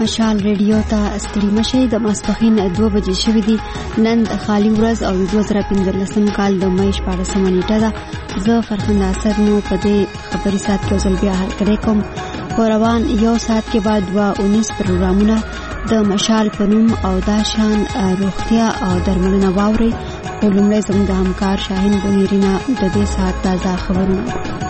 مشال ریډیو ته ستړي مشئ. د ماسپښین 2 بجې شوې دي. نن د خالي ورځ او 2015 کال د مې 14 نیټه ده. زه فرخنده اثر نو په دې خبري سات کې ځل بیا هرکلی کوم. په روان یو ساعت کې بعد 19 پروګرامونه د مشال په نوم او دا شان روغتیا او درملنه واوري. خو لومړی زموږ د همکار شاهین بونیرینا د دې ساعت تازه خبرونه.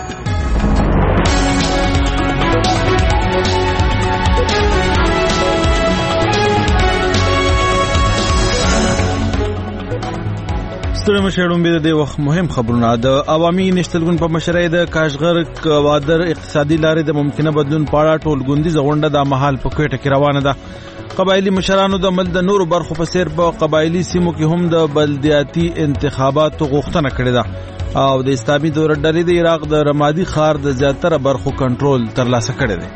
ستړي مشرون به د وخت مهم خبرونه. د عوامي نشتلګون په مشرۍ د کاشغر کوادر اقتصادي لارې د ممکنه بدلون په اړه ټولګوندیزه غونډه د مهال په کوټه کې روانه ده. قبایلی مشرانو د ملک د نورو برخو په سیر په قبایلی سیمو کې هم د بلدیاتي انتخاباتو غوښتنه کړې ده او د اسلامي دولت ډلې د عراق د رمادي ښار د زیاتره برخو کنټرول ترلاسه کړی دی.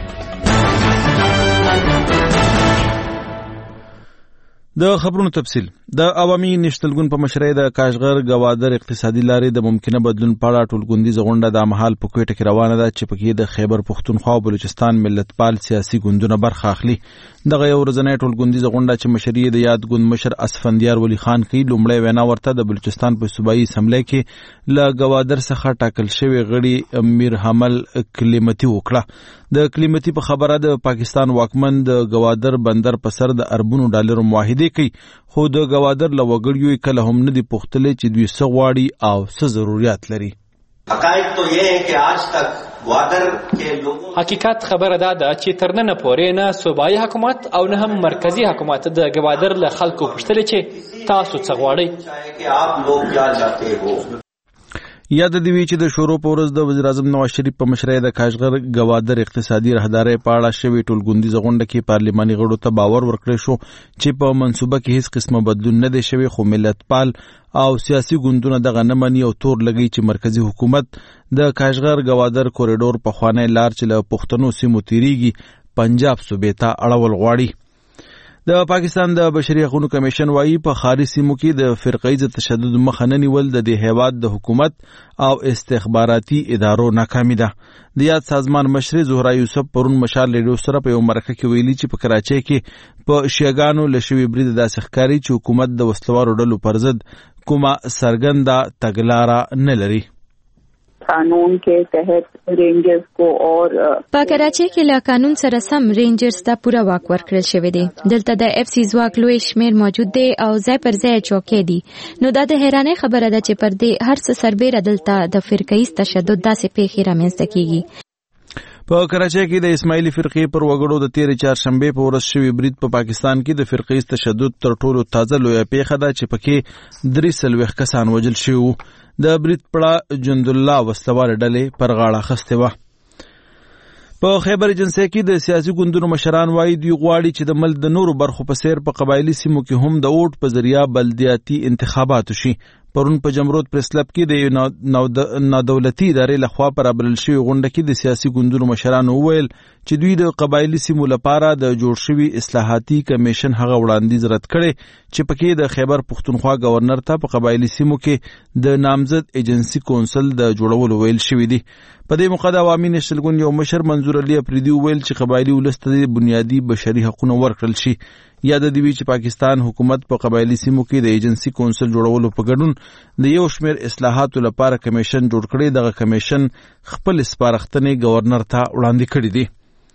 د خبرونو تفصیل. د عوامي نشتلګون په مشرۍ د کاشغر کوادر اقتصادي لارې د ممکنه بدلون په اړه ټولګوندیزه غونډه د مهال په کوټه کې روانه ده چې پکې د خیبر پښتونخوا او بلوچستان ملتپال سیاسي ګوندونه برخه اخلي. دغه یو ورځنۍ ټولګوندیزه غونډه چې مشري د یاد ګوند مشر اسفندیار ولی خان کوي، لومړی وینا ورته د بلوچستان په صوبایي اسمبلی کې له کوادر څخه ټاکل شوی غړي امیر حمل کلیمتي وکړه. د کلیمتي په خبره د پاکستان واکمن د کوادر بندر په سر د اربونو ډالرو معاهده کوي، خو د کوادر له وګړیو کله هم نه دي پوښتلې چې دوی څه غواړي او څه ضرورت لري. حقیقت خبره ده چې ترننه پورې نه صوبایي حکومت او نه هم مرکزی حکومت د کوادر له خلکو پوښتلې چې تاسو څه غواړئ. یاد دی وی چې د شورو په ورځ د وزیر اعظم نواز شریف په مشرۍ د کاشغر کوادر اقتصادي راهدارۍ په اړه شوی ټولګوندیزه غونډه کې پارلماني غړو ته باور ورکړی شو چې په منصوبه کې هیڅ قسمه بدلون نه دی شوی، خو ملتپال او سیاسي ګوندونه دغه نه مني او تور لګي چې مرکزی حکومت د کاشغر کوادر کوریډور په خوانی لار چې له پښتنو سیمو تیریږي پنجاب صوبې ته اړول غواړي. د پاکستان د بشري حقوقو کمیشن وايي په خاري سیمو کې د فرقه‌ایز تشدد مخه نه نیول د دې هیواد د حکومت او استخباراتي ادارو ناکامي ده. د یاد سازمان مشر زهرا یوسف پرون مشال ریډیو سره په یو مرکه کې ویلي چې په کراچۍ کې په شیګانو لشوي برید داسې ښکاري چې حکومت د وسلوارو ډلو پر ضد کومه څرګنده تګلاره نه لري. قانون के तहत रेंजर्स को और په کراچۍ کې له قانون سره سم رینجرز ته پوره واک ورکړل شوی دی. دلته د اف سی ځواک لوی شمیر موجود دی او ځای پر ځای چوکۍ دي. نو دا د حیرانۍ خبره ده چې پر دې هر څه سربېره دلته د فرقه‌ایز تشدد داسې پیښې رامنځته کیږي. په کراچۍ کې د اسماعیلی فرقې پر وګړو د تیر چهارشنبه په ورځ شوی برید په پاکستان کې د فرقه‌ایز تشدد تر ټولو تازه لویه پیښه ده چې پکې 3 کسان وژل شوي. د برید پړه جند الله وسلوال ډلې پر غاړه اخیستې وه. په خیبر ایجنسی کې د سیاسي ګوندونو مشران وایي دوی غواړي چې د ملک د نورو برخو په څیر په قبایلی سیمو کې هم د ووټ په ذریعه بلدیاتي انتخابات وشي. پرون په جمرود پریس کلب کې د نادولتي ادارې لخوا پر بلل شوی غونډه کې د سیاسي ګوندونو مشرانو وویل چې دوی د قبایلی سیمو لپاره د جوړ شوی اصلاحاتي کمیشن هغه وړاندیز رد کړي چې پکې د خیبر پښتونخوا گورنر ته په قبایلی سیمو کې د نامزد ایجنسی کونسل د جوړولو ویل شوی دی. په دې موقع د عوامي نشتلګون یو مشر منظور علي افریدي ویل چې قبایلی ولست د بنیادی بشري حقوقو ورکړل شي. یاد دی وی چې پاکستان حکومت په قبایلی سیمو کې د ایجنسی کونسل جوړولو په ګډون د یو شمېر اصلاحاتو لپاره کمیشن جوړ کړي. دغه کمیشن خپل سپارښتنې گورنر ته وړاندې کړې دي.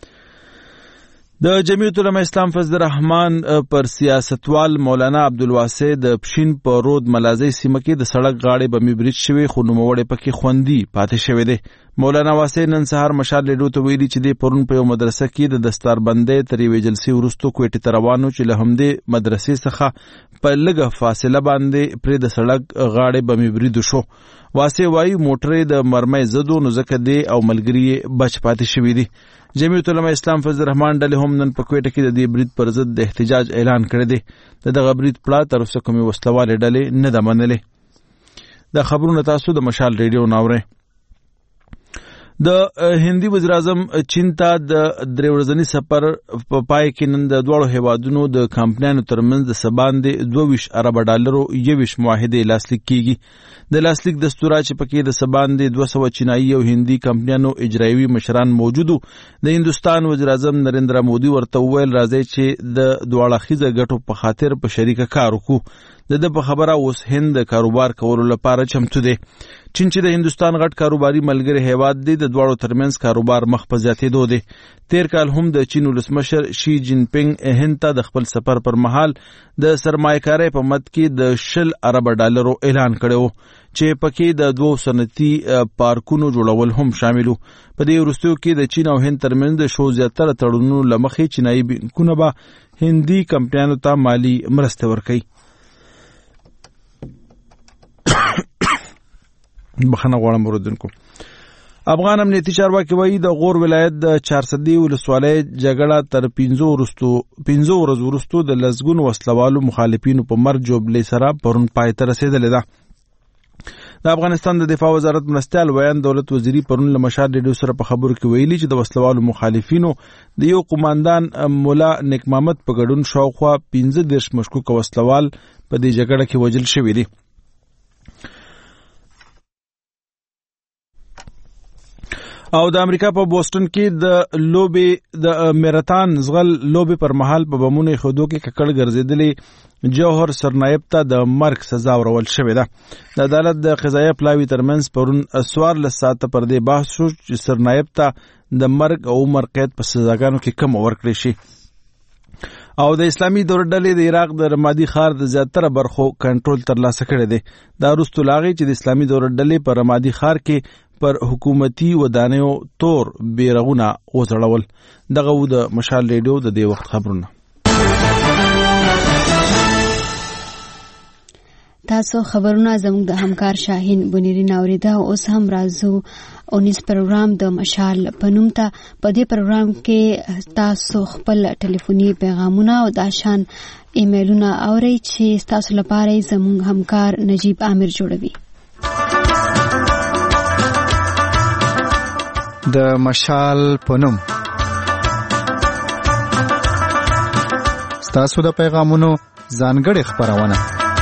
د جمعیت العلماء اسلام فضل الرحمن پر سیاستوال مولانا عبدالواسع د پښین په رود ملازۍ سیمه کې د سړک غاړې بمې برید شوی، خو نوموړی پکې خوندي پاتې شوی دی. مولانا واسع نن سهار مشال ریډیو ته ویلي چې د پرون په یو مدرسه کې د دستاربندۍ تر یوې جلسې وروسته کوټې ته روانو چې له همدې مدرسې څخه په لږه فاصله باندې پرې د سړک غاړې بمې برید شو. واسع وایي موټرې د مرمۍ ضدو نو ځکه دی او ملګري بچ پاتې شوي دي. جمعیت العلماء اسلام فضل الرحمن ډلې هم نن په کوټه کې د دې برید پر ضد د احتجاج اعلان کړی دی. دغه برید پړه تر اوسه کومې وسلوالې ډلې نه ده منلې. د خبرونه تاسو د مشال ریډیو ناوړئ. د هندي وزیر اعظم چین ته د 3 ورځني سفر په پای کې نن د دوړو هیوادونو د کمپنیانو ترمنځ د سباندې 22 ارب ډالرو 21 معاهده لاسلیک کیږي د لاسلیک دستور چې پکې د سباندې 200 چینایي او هندي کمپنیانو اجرایوي مشران موجودو د هندستان وزیر اعظم نریندرا مودي ورته ویل راځي چې د دواړه خيزه ګټو په خاطر په شریکه کار وکړو د په خبره اوس هند کاروبار کولو لپاره چمتو دی چین چې د هندستان غټ کاروباري ملګری هیواد دی د دواړو ترمنځ کاروبار مخ په زیاتېدو دی تیر کال هم د چین ولسمشر شي جین پینګ هند ته د خپل سفر پر مهال د سرمایه‌کارۍ په مد کې د 10 ارب ډالرو اعلان کړو چې پکې د 2 صنعتي پارکونو جوړول هم شاملو په دې وروستیو کې د چین او هند ترمنځ د شو زیاتره تړونونو لمخې چینایي بانکونه به هندي کمپنیانو ته مالی مرسته ورکوي بخنه غواړم اوردونکو افغان امنیتي چارواکي وایي د غور ولایت د 400 ولسوالۍ جګړه تر 15 ورځې وروسته د لزګون وسلوالو مخالفینو په مرګ جوړلې سره پرون پای ته رسیدلې ده د افغانستان د دفاع وزارت مرستیال ویان دولت وزیری پرون له مشال ریډیو سره په خبرو کې ویلي چې د وسلوالو مخالفینو د یو قوماندان مولا نیک محمد په ګډون شاوخوا 15 مشکوک وسلوال په دې جګړه کې وژل شوي دي او د امریکا په بوسټن کې د لوبې د میراتان زغل لوبې پر مهال په بمونو خودو کې ککړ ګرځیدلې جوهر سرنایب ته د مرګ سزا ورول شوې ده د عدالت د قضایه پلاوی ترمنځ پرون 14 ساعته پر دې بحث شو چې سرنایب ته د مرګ او عمر قید په سزاګانو کې کم ورکړي شي او د اسلامي دولت ډلې د عراق د رمادي ښار د زیاتره برخو کنټرول ترلاسه کړی دی دا وروسته لاغي چې د اسلامي دولت ډلې په رمادي ښار کې پر حکومتي ودانیو تور بیرغونه وځړول دغه و د مشال ریډیو د دې وخت خبرونه تاسو خبرونه زموږ د همکار شاهین بنيري ناوریده اوس هم راځو 19 پروګرام د مشال پنوم ته په دې پروګرام کې تاسو خپل ټلیفوني پیغامونه او د شان ایمیلونه اورئ چې تاسو لپاره زموږ همکار نجیب عامر جوړوي د مشال پنوم ستاسو د پیغامونو ځانګړې خبرونه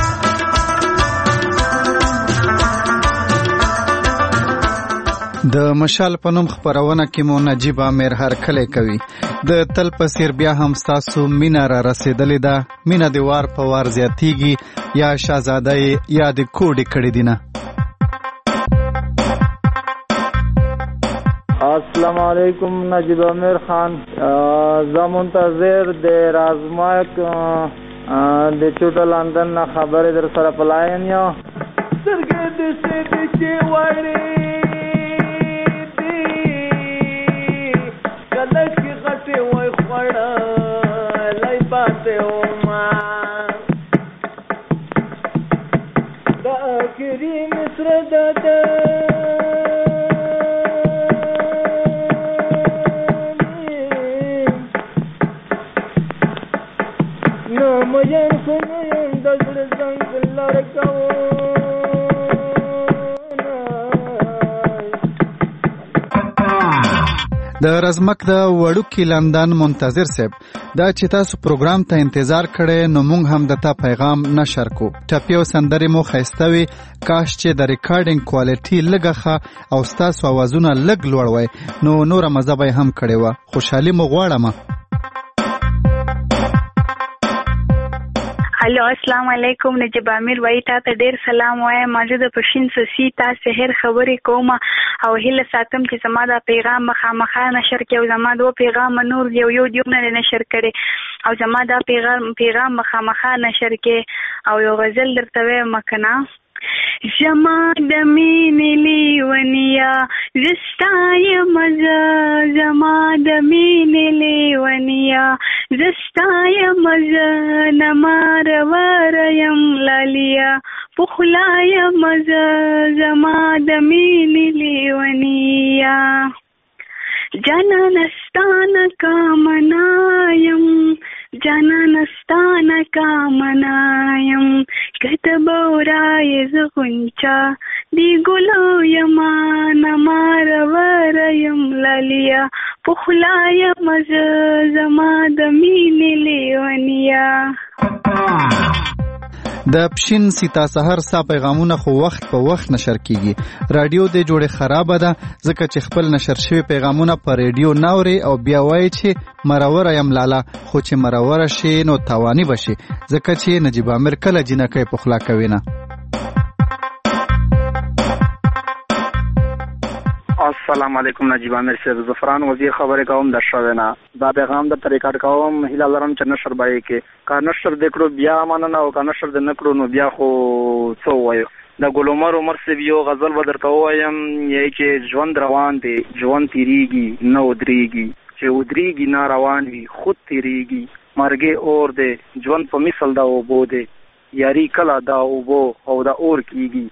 د مشال پنوم خبرونه کې مو نجیب عامر هر کله کوي د تل پسیر بیا هم ستاسو مینا را رسیدلې ده مینا دی وار په وار زیاتیږي یا شاهزاده یا د کوډی کړي دینه السلام علیکم نجیب عامر خان زه منتظر د رازمایک د چوټه لندن نه خبرې در سره پلاین یا سترګې د سې چې وړې دي کله چې غټې وای خوړه لای پاتې وما د اخري مصر د مجھے سنیں دزڑ زنگ لڑکاؤ د رزمک د وړوکی لندن منتظر صاحب دا چې تاسو پروګرام ته انتظار کړي نو مونږ هم د تا پیغام نشر کو ټپي او سندري مو خيستوي کاش چې د ریکارډینګ کوالټي لګه او تاسو اوازونه لګ لوړ وای نو نور مزه به هم کړي و خوشحالي مو غواړم هلو السلام علیکم نجیب عامر وای تا ته ډیر سلام وای ماجه د پښین سسی تا سحر خبرې کوم او هله ساتم چې زما دا پیغام مخامخه نشر کې او زما دو پیغام نور یو نه نشر کړي او زما دا پیغام مخامخه نشر کې او یو غزل درته مکنه زما د مینې لیونیا زستای مزه زما د مینې لیونیا زستای مزه نمار وریم لالیا پخلای مزه زما د مینې لیونیا جانانستان کامنایم جانانستان کامنایم کتب اورای زغنچا دی ګلو یما نمارور یم لالیا پخلایا مز زما د مینې لیونیا. د پښین سیتا سحر سا پیغامونه خو وخت په وخت نشر کیږي. رادیو دې جوړه خراب ده ځکه چې خپل نشر شوی پیغامونه په رادیو ناوري او بیا وایي چې مرور یم لالا، خو چې مرور شي نو تاوانی بشي ځکه چې نجیب امیر کله جنکې پخلا کوي نه. السلام علیکم نجیب امیر صاحب، زفران وزیر خبرې کوم د شوینا. دا پیغام د ریکارډ کوم هیله لرم چې نشر به کې کا نشر دکړو بیا مننه او کا نشر د نکړو نو بیا خو څو وایو. د ګل عمر صاحب یو غزل به درته وایم یی چې ژوند روان دی ژوند تیریږي نو درېږي چې ودرېږي نه روان وي خود تیریږي مرګي اور دی ژوند په مثل دا اوبو دی یاري کله دا اوبو او دا اور کیږي.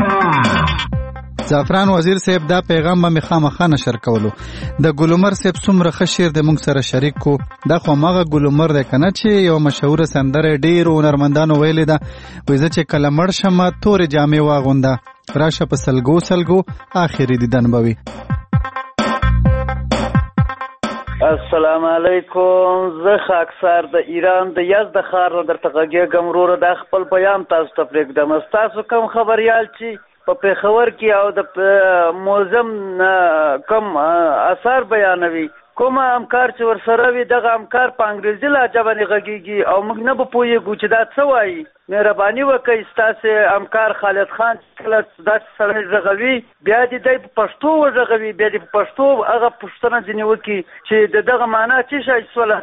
زعفران وزیر صاحب دا پیغام به مخامخه نشر کولو. د ګلومر صاحب څومره ښه شعر د موږ سره شریک کو. دا خو مغه ګلومر دی کنه چې یو مشهور سندره ډیر هنرمندانو ویلې ده وایي چې کله مړ شم تورې جامې واغونده راشه په سلګو سلګو آخري دیدن به وي. السلام علیکم، زه خاکسار د ایران د یزد ښار نه درته غږېږم وروره. دا خپل پیغام تاسو ته پرېږدم. ستاسو کوم خبریال چې په پېښور کې او د موزم کم اثار بیانوي کوم همکار چې ورسره وي دغه همکار په انګریزي لهجه باندې غږېږي او موږ نه به پوهېږو چې دا څه وایي. مهرباني وکړئ ستاسې همکار خالد خان کله داسې سړی غږوي بیا دې دی په پښتو وغږوي بیا دې په پښتو هغه پوښتنه ځینې وکړي چې د دغه معنا څه شی شوله.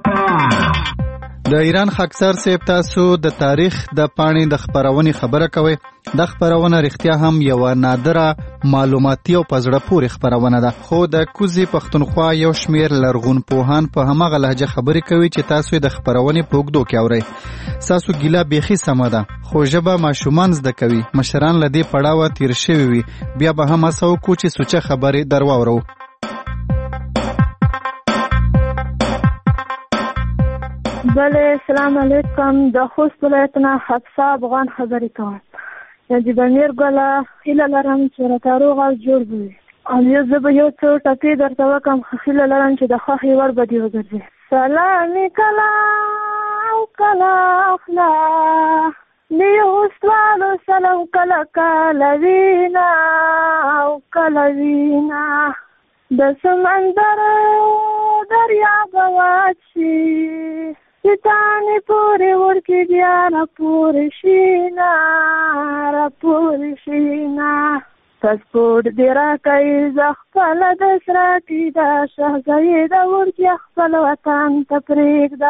د ایران خاکسار صاحب تاسو د تاریخ د پاڼې د خبرونې خبره کوي. د خبرونه رښتیا هم یو نادره معلوماتي او په زړه پورې خبرونه ده، خو د کوزي پښتونخوا یو شمیر لرغون پوهان په هماغه لهجه خبرې کوي چې تاسو د خبرونې په اوږدو کې اورئ. تاسو ګیله بیخي سمه ده، خو ژبه ماشومان زده کوي. مشران له دې پړاوه تیر شوي وي، بیا به هم هڅه وکړو چې سوچه خبرې در واورو. بله السلام علیکم، د خوست ولایتنا حفصه افغان خبرې کوم. نجیب امیر ګله هیله لرم چې راته روغ او جوړ وي او زه به یو څو ټکي درته وکړم، هیله لرم چې د خوښې وړ به دې وګرځي. سلامي کله او کله اخلا د اوسوالو سلام کله کله وینا او کله وینا د سمندر دریاب واچي ستانی پوری ورکی بیا را پوری شینا پسپورت دی را کئی زخپل دسرا کی دا شهزایی دا ورکی اخپل وطن تپریک دا.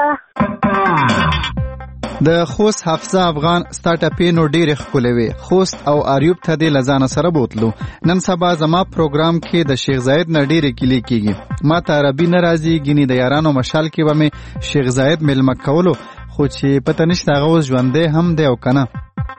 د خوست حفصه افغان سٹارټاپې نو ډېرې ښکلې وې. خوست او اریوب ته دې له ځانه سره بوتلو. نن سبا زما پروګرام کې د شیخ زاید نه ډېرې کیلې کېږي. ما ته عربي نه راځي، ګینې د یارانو مشال کې به مې شیخ زاید میلمه کولو، خو چې پته نشته هغه اوس ژوندی هم دی او که نه.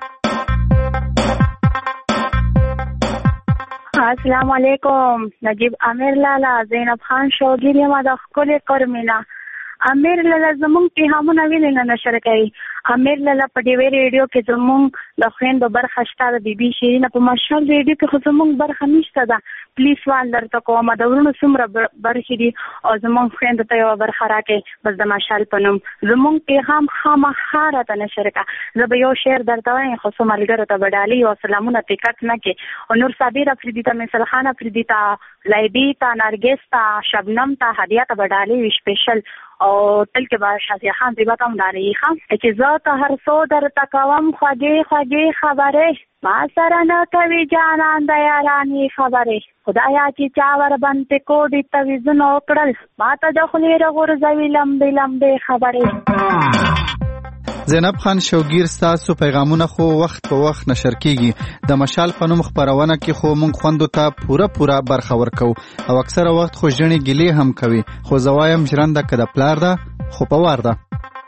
السلام علیکم نجیب امیر لالا، زینب خان شوګیر یم د ښکلې کرمینا. امیر لالا زمونږ پیغامونه ولې نه نشر کوي؟ امیر لالا په ډیوې ریډیو کې زمونږ د خویندو برخه شته، د بیبي شیرینه په مشال ریډیو کې خو زمونږ برخه نشته ده. پلیز سوال درته کوم د ورونو څومره برخې دي او زمونږ خویندو ته یوه برخه راکړئ بس د مشال په نوم. زمونږ پیغام خامخا راته نشر کړه. زه به یو شعر درته وایم خو څو ملګرو ته به ډالۍ او سلامونه پې کټ نه کړې. او نور صابر افریدي ته، مثل خان افریدي ته، لایبي ته، نرګس ته، شبنم ته، هدیه ته به ډالۍ وي سپیشل. او تل کې به شازیه خان زیبا ته هم ډالۍ ښه چې زه ته هر څو درته کوم خوږې خوږې خبرې ما سره نه کوي جانان د یارانې خبرې. خدایا چې چا ورباندې کوډې تویزونه وکړل ما ته د خولې راغورځوي لمبې لمبې خبرې. زینب خان شوګیر ستاسو پیغامونه خو وخت په وخت نشر کیږي. د مشال په نوم خبرونه کې خو مونږ خوندو ته پوره برخه ورکو او اکثره وخت خو ژڼې ګیلې هم کوي، خو زوایم ژرنده که د پلار ده خو په وار ده.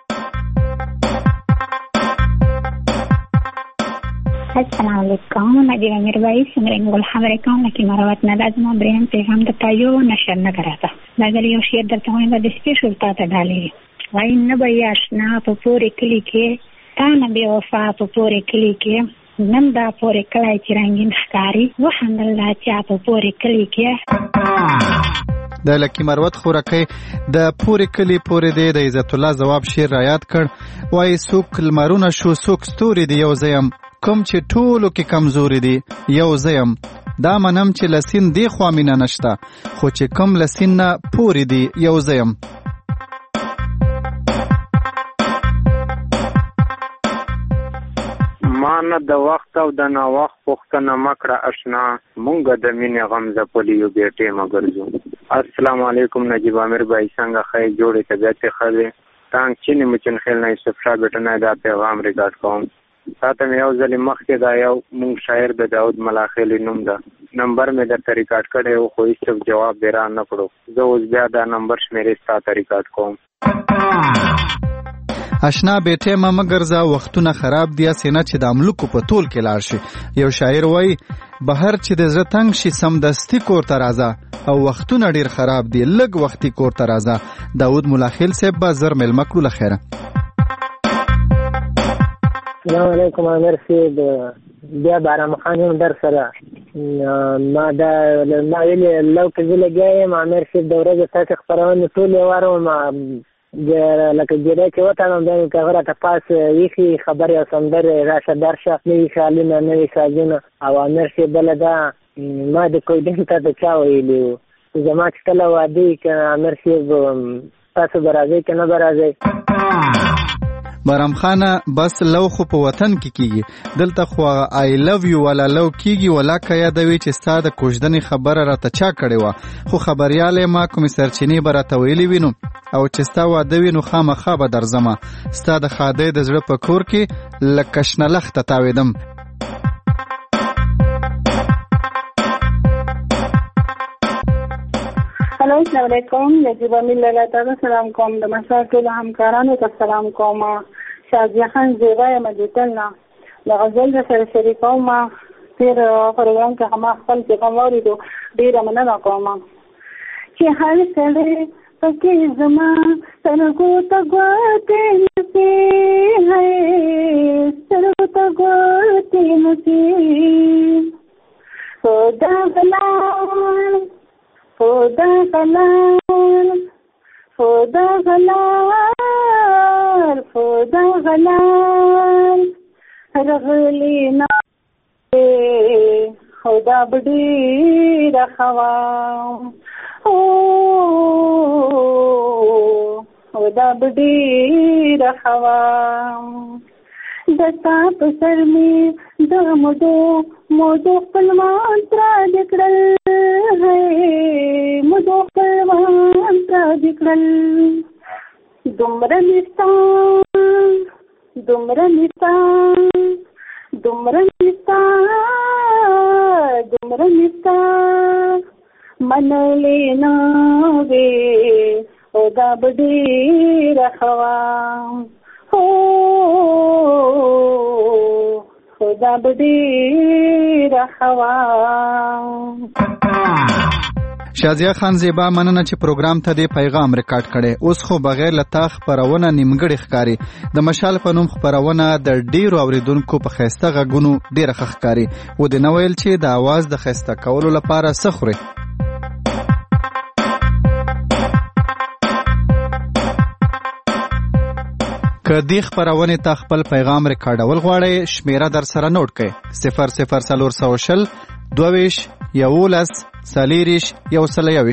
السلام علیکم نجیب امیر بھائی، سمرنګل خبرې کوم لکه مروت نه لازم بریم پیغام د تایو نشر نه کراته. مګر یو شعر درته وایم د سپیشل تا ته ډالۍ وای نه به آشنا په پورې کلی کې تا نه بې وفا په پورې کلی کې نن دا پورې کلی چې رنګین ښکاري وخندل دا چا په پورې کلي کې د لکی مروت خورکۍ د پورې کلی پورې دی د عزت الله ځواب شعر را یاد کړ وایي څوک لمرونه شو څوک ستوري دی یو زه یم کوم چې ټولو کې کمزوري دی یو زه یم دا منم چې له سیند دې خوا مینه نشته خو چې کوم له سیند نه پورې دی یو زه یم ما نه د وخت او د ناوخت پوښتنه مه کړه اشنا مونږ د مینې غم ځپلي یو بېټې مه ګرځو السلام علیکم نجیب عامر بھائی څنګه ښه جوړې طبیعت یې ښه دی تانک چینی مچن خیل نه یوسف شاه بیټه نه دا پیغام ریکارډ کوم تاته مې یو ځلې مخکې دا یو مونږ شاعر د داود ملاخیلي نوم ده نمبر مې درته ریکارډ کړی و خو هېڅ جواب دې را نه کړو زه اوس بیا دا نمبر شمېرې ستا ته ریکارډ کوم اشنا بیٹه ما مګرځه وختونه خراب دي سینه چې د املوکو په تول کې لاړ شي یو شاعر وای بهر چې د زړه تنګ شي سمدستي کور ته راځه او وختونه ډیر خراب دي لږ وختي کور ته راځه داود ملاخیل صاحب به زر مېلمه کړو له خیره السلام علیکم امیر صاحب بیا بارام خان یم در سره ما ویلې لو کې زه لګیا یم امیر صاحب د ورځې تاسې خپرونې ټولې واورم لکه ګیدای چې وتړم بیا مې که هغه راته پاس ویښي خبرې او سندرې راشه درشه نوي خیالونه نوي سازونه او امیر صاحب بله دا ما د کویډین ته د چا ویلي وو زما چې کله واده وي که امیر صاحب تاسو به راځئ که نه به راځئ بارام خانه بس لو خو په وطن کې کیږي دلته خو آی لو یو ولا لو کیږي ولا که یادوي چې ستا د کوژدنې خبره راته چا کړې وه خو خبریالی ما کومې سرچینې به راته ویلي وي نو او چې ستا واده وي نو خامخا به درځمه ستا د ښادۍ د زړه په کور کې لکه شنه لخته تاوېدم هلو السلام علیکم نجیب امیر لاله تاسو سلام کوم د مسار ټولو همکارانو ته سلام کوم شازیه خان زیبا یم دیتل نه د غزل د سره شریکوم تیر پروګرام کې هم خپل پیغام واورېدو ډېره مننه کوم چې هر سړی پکې زما سترګو ته ګوتې نڅې هی سترګو ته ګوتې نڅې خدا غلام خدا غلال خدا غلال خدا غلال رغلی نا خدا بډی رخوا خدا بډی رخوا دستا پسر می د مودو خپلوان ترا دکړل مودو خپلوان ترا دکړل دومره نستا منلې نه وې او دا بډې رخوا خدا بډې رخوا شازیه خان زیبا مننه چې پروګرام ته دې پیغام ریکارډ کړي اوس خو بغیر له تا خپرونه نیمګړې ښکاري د مشال په نوم خپرونه د ډیرو اوریدونکو په ښایسته غږونو ډیره ښه ښکاري و دې نه ویل چې د اواز د ښایسته کولو لپاره څه خوري که دې خپرونې ته خپل پیغام ریکارډول غواړئ شمیره در سره نوٹ کړئ 00420 22 11 40 121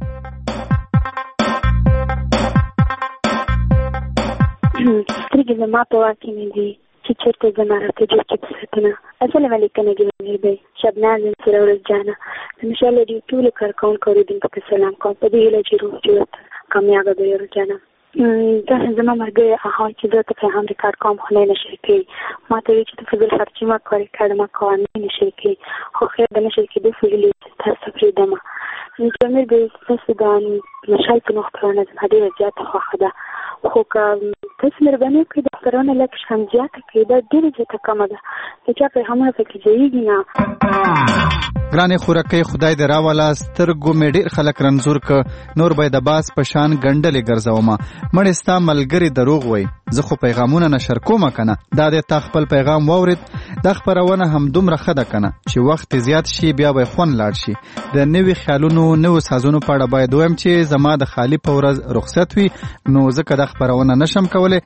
سترګې زما په واک کې نه دي چې چېرته زما راته جوړ کړي په ساتنه السلام علیکم نجیب امیر بی شبناز یم سره ورځ جانه د مشال ریډیو ټولو کارکوونکو اورېدونکو ته سلام کوم په دې هیله چې روغ جوړ کامیابه به ورځ جانه دا زما مرګي هغه چې زه ته پیغام ریکارډ کوم خو نه نشي کوي ما ته وی چې ته فضل خرچي ما کوي کړه ما کوم نه نشي کوي خو خیر د نشي کې د فضل تاسو پرې دمه چې امیر به تاسو د مشال په نقطه نه زما ډیره زیاته خوښه ده خو که تاسو مهرباني وکړئ د خبرونه لږ شم زیاته کړئ دا ډیره زیاته کمه ده چې چا پیغامونه پکې ځایږي نه ګرانې خورکۍ خدای دې راوله سترګو مې ډېر خلک رنځور که نور به د باز په شان ګنډلې ګرځومه مړې ستا ملګري دروغ وای زه خو پیغامونه نشر کومه کنه دا دې تا خپل پیغام واورید دا خپرونه هم دومره ښه ده کنه چې وخت زیات شي بیا به خوند لاړ شي د نوي خیالونو نوو سازونو په اړه باید ووایم چې زما د خالي په ورځ رخصت وي نو ځکه دا خپرونه نشم کولی.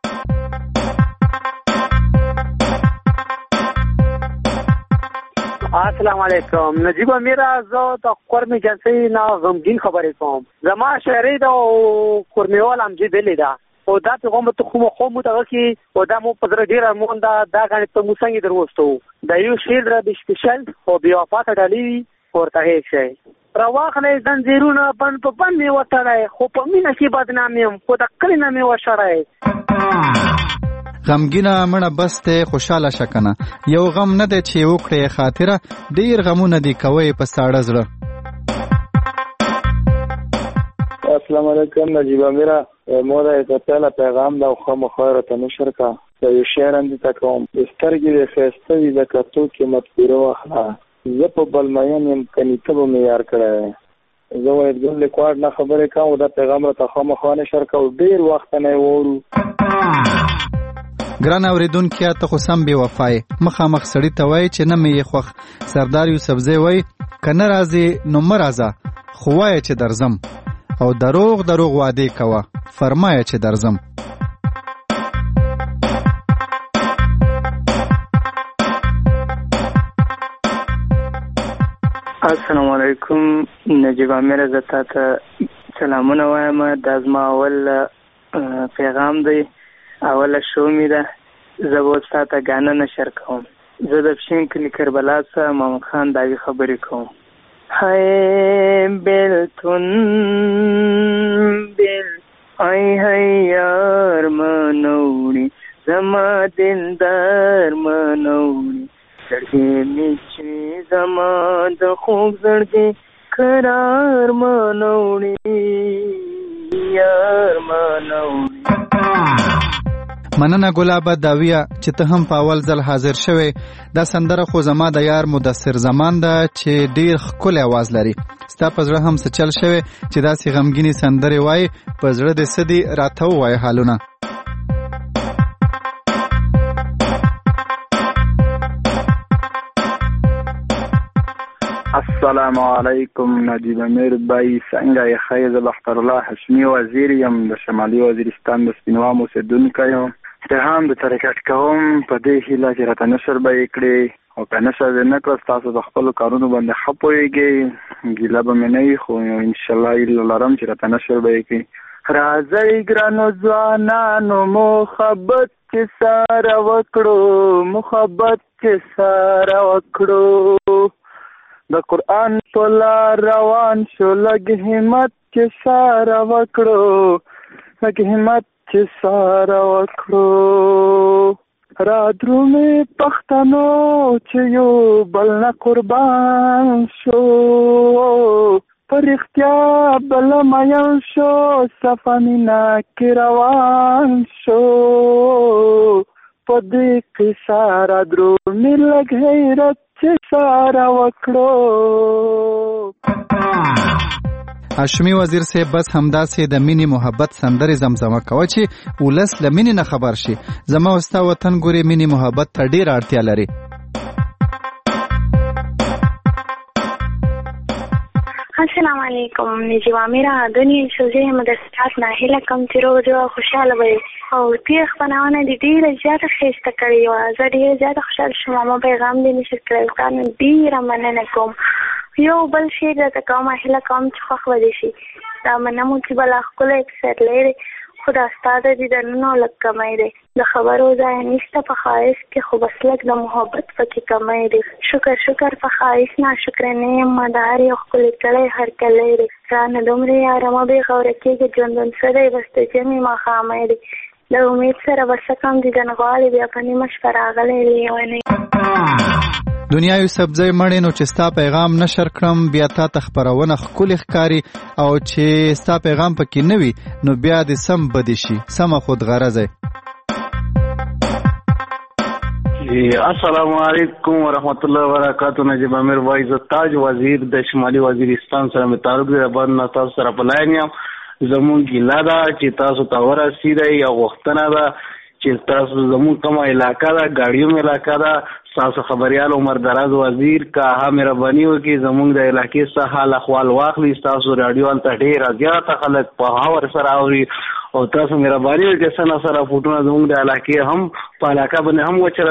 السلام علیکم. نجیب امیر زه د قرم جنسي نه غمگین خبرې کوم. زما شاعري د قرمیوال امجد لیدا او دا پیغام ته خو مو ته کی او دا مو په زړه ډیر مون دا غاڼه ته مو څنګه دروستو دا یو شعر را به سپیشل او بیا پاتې ډالي ورته هیڅ شي رواخله زنجیرونه بند په بند می وتړای خو په مینه کې بدنامیم خو د کلی نه می وشړای. غمگینه مړه بس ته خوشاله شکنه یو غم نه دی چې وکړې خاطره ډیر غمونه دی کوي په ساړه زړه. السلام علیکم. نجیب امیر مودا ته پهلا پیغام دا خو مخاطر ته نشر کا یو شعر اندی تا کوم سترګې د خسته دي د کتو کې متګرو اخلا زه په بلمین امکاني ته مې یار کړه زه وایي د لیکواد نه خبرې کوم دا پیغام را ته خو مخاطر نشر کا ډیر وخت نه وورو. ګران اوریدونکو ته خو سم بې وفای مخامخ سړی ته وای چې نه مې خوښ سردار یوسفزی وای کنه راځي نو مرزه خو وای چې درځم او دروغ وعده کوه فرمایه چې درځم. السلام علیکم. نجیب امیر زتا ته سلامونه وایم. دا زما اول پیغام دی اوله شو می ده زه به ستا ته ګانه نشر کوم. زه د پښین کلي کربلا څخه محمد خان داوی خبرې کوم. های بیلتون بیل ای یار منوړي زما دلدار منوړي زړګې مې چې زما د خوب زړګې قرار منوړي یار منوړي. مننه ګلابه داویه چې ته هم په اول ځل حاضر شوې. دا سندره خو زما د یار مدثر زمان ده چې ډیر ښکلی اواز لري. ستا په زړه هم څه چل شوی چې داسې غمګینې سندرې وایي په زړه دې څه دي راته ووایه حالونه. السلام علیکم. نجیب امیر بای څنګه یې ښه؟ زه بختر الله حشمی وزیر یم د شمالي وزیرستان د سپینوام اوسېدونکی یم. هم د ترکټ کوم په دې هیله چې راته نشر به یې کړې او که نشر دې نه کړه ستاسو د خپلو کارونو باندې ښه پوهېږئ ګیله به مې نه وي خو انشاءالله هیله لرم چې راته نشر به یې کړي. راځئ ګرانو ځوانانو محبت چې سره وکړو محبت چې سره وکړو د قرآن په لار روان شو لږ همت چې سره وکړو لږ همت چې سره وکړو. را درومې پښتنو چې یو بل نه قربان شو پر اختیا بل مین شو صفا مینا کې روان شو په دې قصه را درومې لږ حیرت چې ساره وکړو. هاشمي وزیر صاحب بس همداسې د مینې محبت سندرې زمزمه کوه چې ولس له مینې نه خبر شي. زما او ستا وطن ګورې مینې محبت ته ډېره اړتیا لري. السلام علیکم. نجیب امیر دنیا سوزی مدرسات ناهیله کوم چې روغ جوړ خوشاله وي او تیر خپرونه دې ډېره زیاته ښایسته کړې وه. زه ډېره زیاته خوشحاله شوم. ما پیغام دې نشر کړی تا نن ډېره مننه کوم. یو بل شی درته کوم هیله کوم چې خوښ به دې شي. دا منمو چې بلا ښکلی پسرلی دی خو دا ستا د دیدنونو لږ کمی دی. د خبرو ځای نشته په ښایست کې خو بس لږ د محبت پکې کمی دی. شکر په ښایست ناشکرنې یم ما د هر یو ښکلی کلی هرکلی دی. رانه دومرې یاره مه بې غوره کېږه ژوندون څه دی بس د جمعې ماښامۍ دی. د امید سره به څه کم دیدن غواړي بیا په نیمه شپه راغلی لیونی. دنیا یوسفزی مړې نو چې ستا پیغام نشر کړم بیا تا ته خپرونه ښکلې ښکاري او چې ستا پیغام پکې نه وي نو بیا دې سم بدې شي سمه خودغرضی. السلام علیکم ورحمت الله وبرکاتہ. نجیب امیر وای ز تاج وزیر د شمالي وزیرستان سره مې تعلق دی. باندې تاسو سره په لاین یم. زمونږ ګیله ده چې تاسو ته ورسېدئ یا غوښتنه ده چې تاسو زمونږ کومه علاقه ده ګاډیوم علاقه ده تاسو خبریال عمر دراز وزیر که ها مهرباني وکړي زمونږ د علاقې څخه حال احوال واخلي. تاسو راډیو هلته ډېره زیاته خلک په هاور سره اوري او تاسو مهرباني وکړئ سره سره فوټونه زمونږ د علاقې هم په علاقه باندې هم وچره.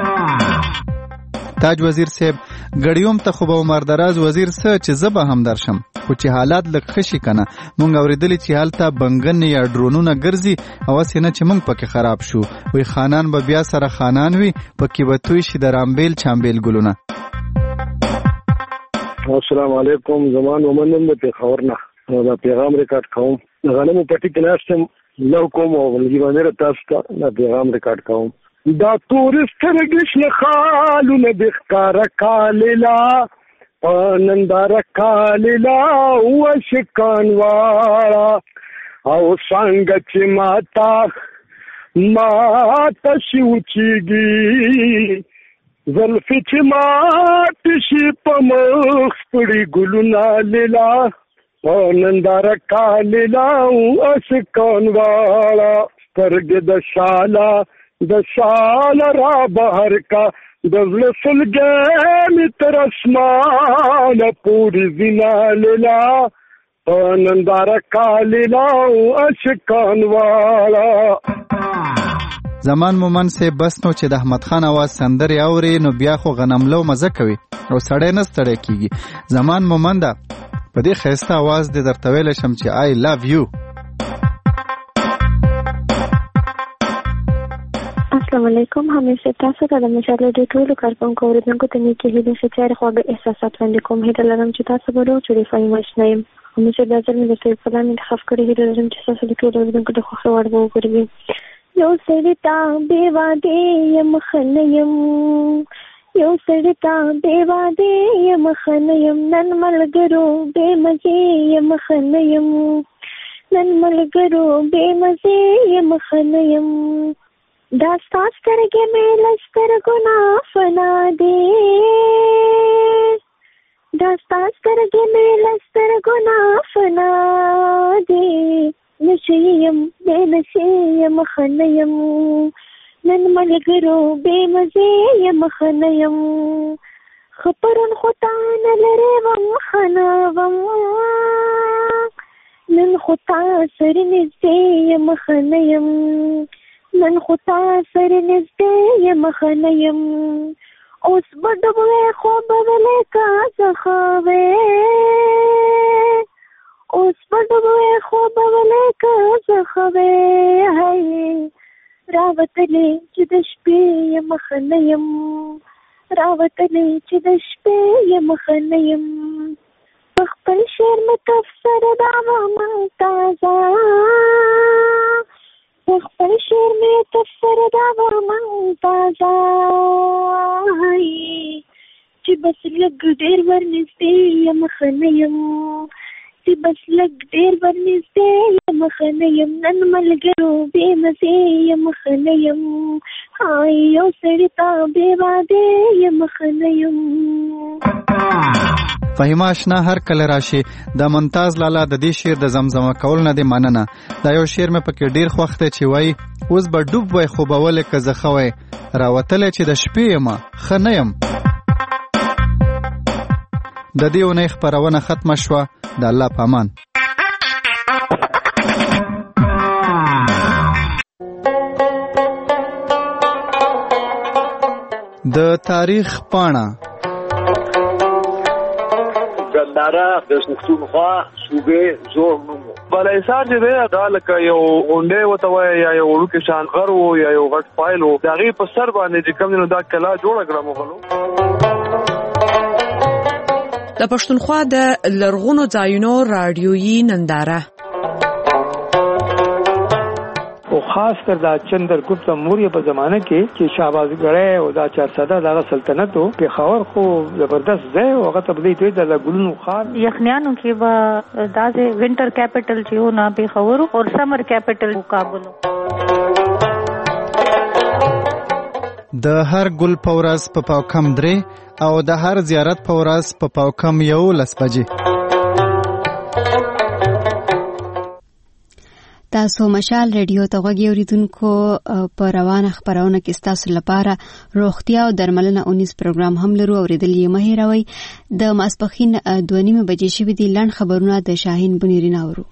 تاج وزیر صاحب ګډیوم ته خو به عمر دراز وزیر څه چې زه به هم درشم خو چې حالات لږ ښه شي که نه مونږ اورېدلي چې هلته بنګن یا ډرونونه ګرځي او هسې نه چې مونږ پکې خراب شو. وی خانان به بیا سره خانان وي پکې به توی شي د رامبیل چامبیل ګلونه. السلام علیکم. زمان ومنم د پېښور نه دا پیغام ریکارډ کوم. د غنمو پټي کې ناست یم لو کوم او نجیب امیر تاسو ته دا پیغام ریکارډ کوم. دا تور سترګې شنه خالونه د ښکاره کالله په ننداره کالله وشکان واړه او څنګه چې ماته شي وچیږي زلفې چې ماته شي په مخ پړي ګلونه لیلا په ننداره کالله وشکان واړه سترګې د شاله را بهر کا د زړه سلګې مې تر اسمانه پورې زینا لیلا په ننداره کالله اشکان واړه. زمان مومن صاحب بس نو چې د احمد خان اواز سندرې اوري نو بیا خو غنملو مزه کوي او سړی نه ستړی کېږي. زمان مومن ده په دې ښایسته اواز دې درته ویلی شم چې آی لو یو. السلام علیکم. همیشه تاسو ته د مشاله د ټولو کارکونکو اوریدونکو ته نیکې هیلې ښه چارې خواږه احساسات وړاندې کوم. هیله لرم چې تاسو به روغ جوړې فایماش نه یم. همیشه دا ځل مې د سید فلان انتخاب کړی. هیله لرم چې تاسو د ټولو اوریدونکو د خوښې وړ به وګرځي. یو سړي ته بې وادې یم ښه نه یم یو سړي ته بې وادې یم ښه نه یم نن ملګرو بې مزې یم ښه نه یم نن ملګرو بې مزې یم ښه نه یم دا ستا سترګې مې له سترګو نه فنا دي دا ستا سترګې مې له سترګو نه فنا دي نشې یم بې نشې یم ښه نه یم نن ملګرو بې مزې یم ښه نه یم ښه پرون خو تا نه لرې وم ښه نه وم نن خو تا سره نږدې یم ښه نه یم نن خو تا سره نږدې یم ښه نه یم اوس به ډوب وې خو به ولې کا څخه وې اوس به ډوب وې خو به ولې کا څخه وې هی راوتلې چې د شپې یم ښه نه یم راوتلې چې د شپې یم ښه نه یم په خپل شعر مې تفسیر دا ممتازه په خپل شعر مې تفسیر دا ممتازه چې بس لږ ډېر ورنږدې یم ښه نه یم چې بس لږ ډېر ورنږدې یم ښه نه یم نن ملګرو بې مزې یم ښه نه یم یو سړي ته بې وادې یم ښه نه یم. فهیمه اشنا هر کله راشي د ممتاز لالا د دې شعر د زمزمه کول نه دی مننه. دا یو شعر مې پکې ډیر خوښ دی چې وایي اوس به ډوب وای خو به ولې که زه ښه وای راوتلی چې د شپې یم ښه نه یم. د دې اونۍ خپرونه ختمه شوه. د الله په امان. د تاریخ پاڼه ګنداره د پښتونخوا صوبې زوړ نوم بالاحصار چې دی دا لکه یو غونډۍ ورته وایي یا یو وړوکی شان غر و یا یو غټ فایل و د هغې په سر باندې چې کوم دی نو دا کلا جوړه کړه مغلو. د پښتونخوا د لرغونو ځایونو راډیویي ننداره او خاص کر دا چندرګپت موریه په زمانه کې چې شهبازګړی او دا 400 دغه سلطنت او پېښور خو زبردست ځای او هغه ته بدې د ګلونو خار یخنیانو کې به داسې وینټر کیپټل چې و نه پېښور او سمر کیپټل کابل. د هر ګل په ورځ په پاوکم 3 او د هر زیارت په ورځ په پاوکم 11 بجې. تاسو مشال ریډیو ته غوږی اوریدونکو په روانه خبرونه کې تاسو لپاره روغتیا او درملنه 19 پروګرام هم لرو. اوریدل یې مه هېروئ. د ماسپښین 2:30 بجې شوي دي. لنډ خبرونه د شاهین بنيرین اورو.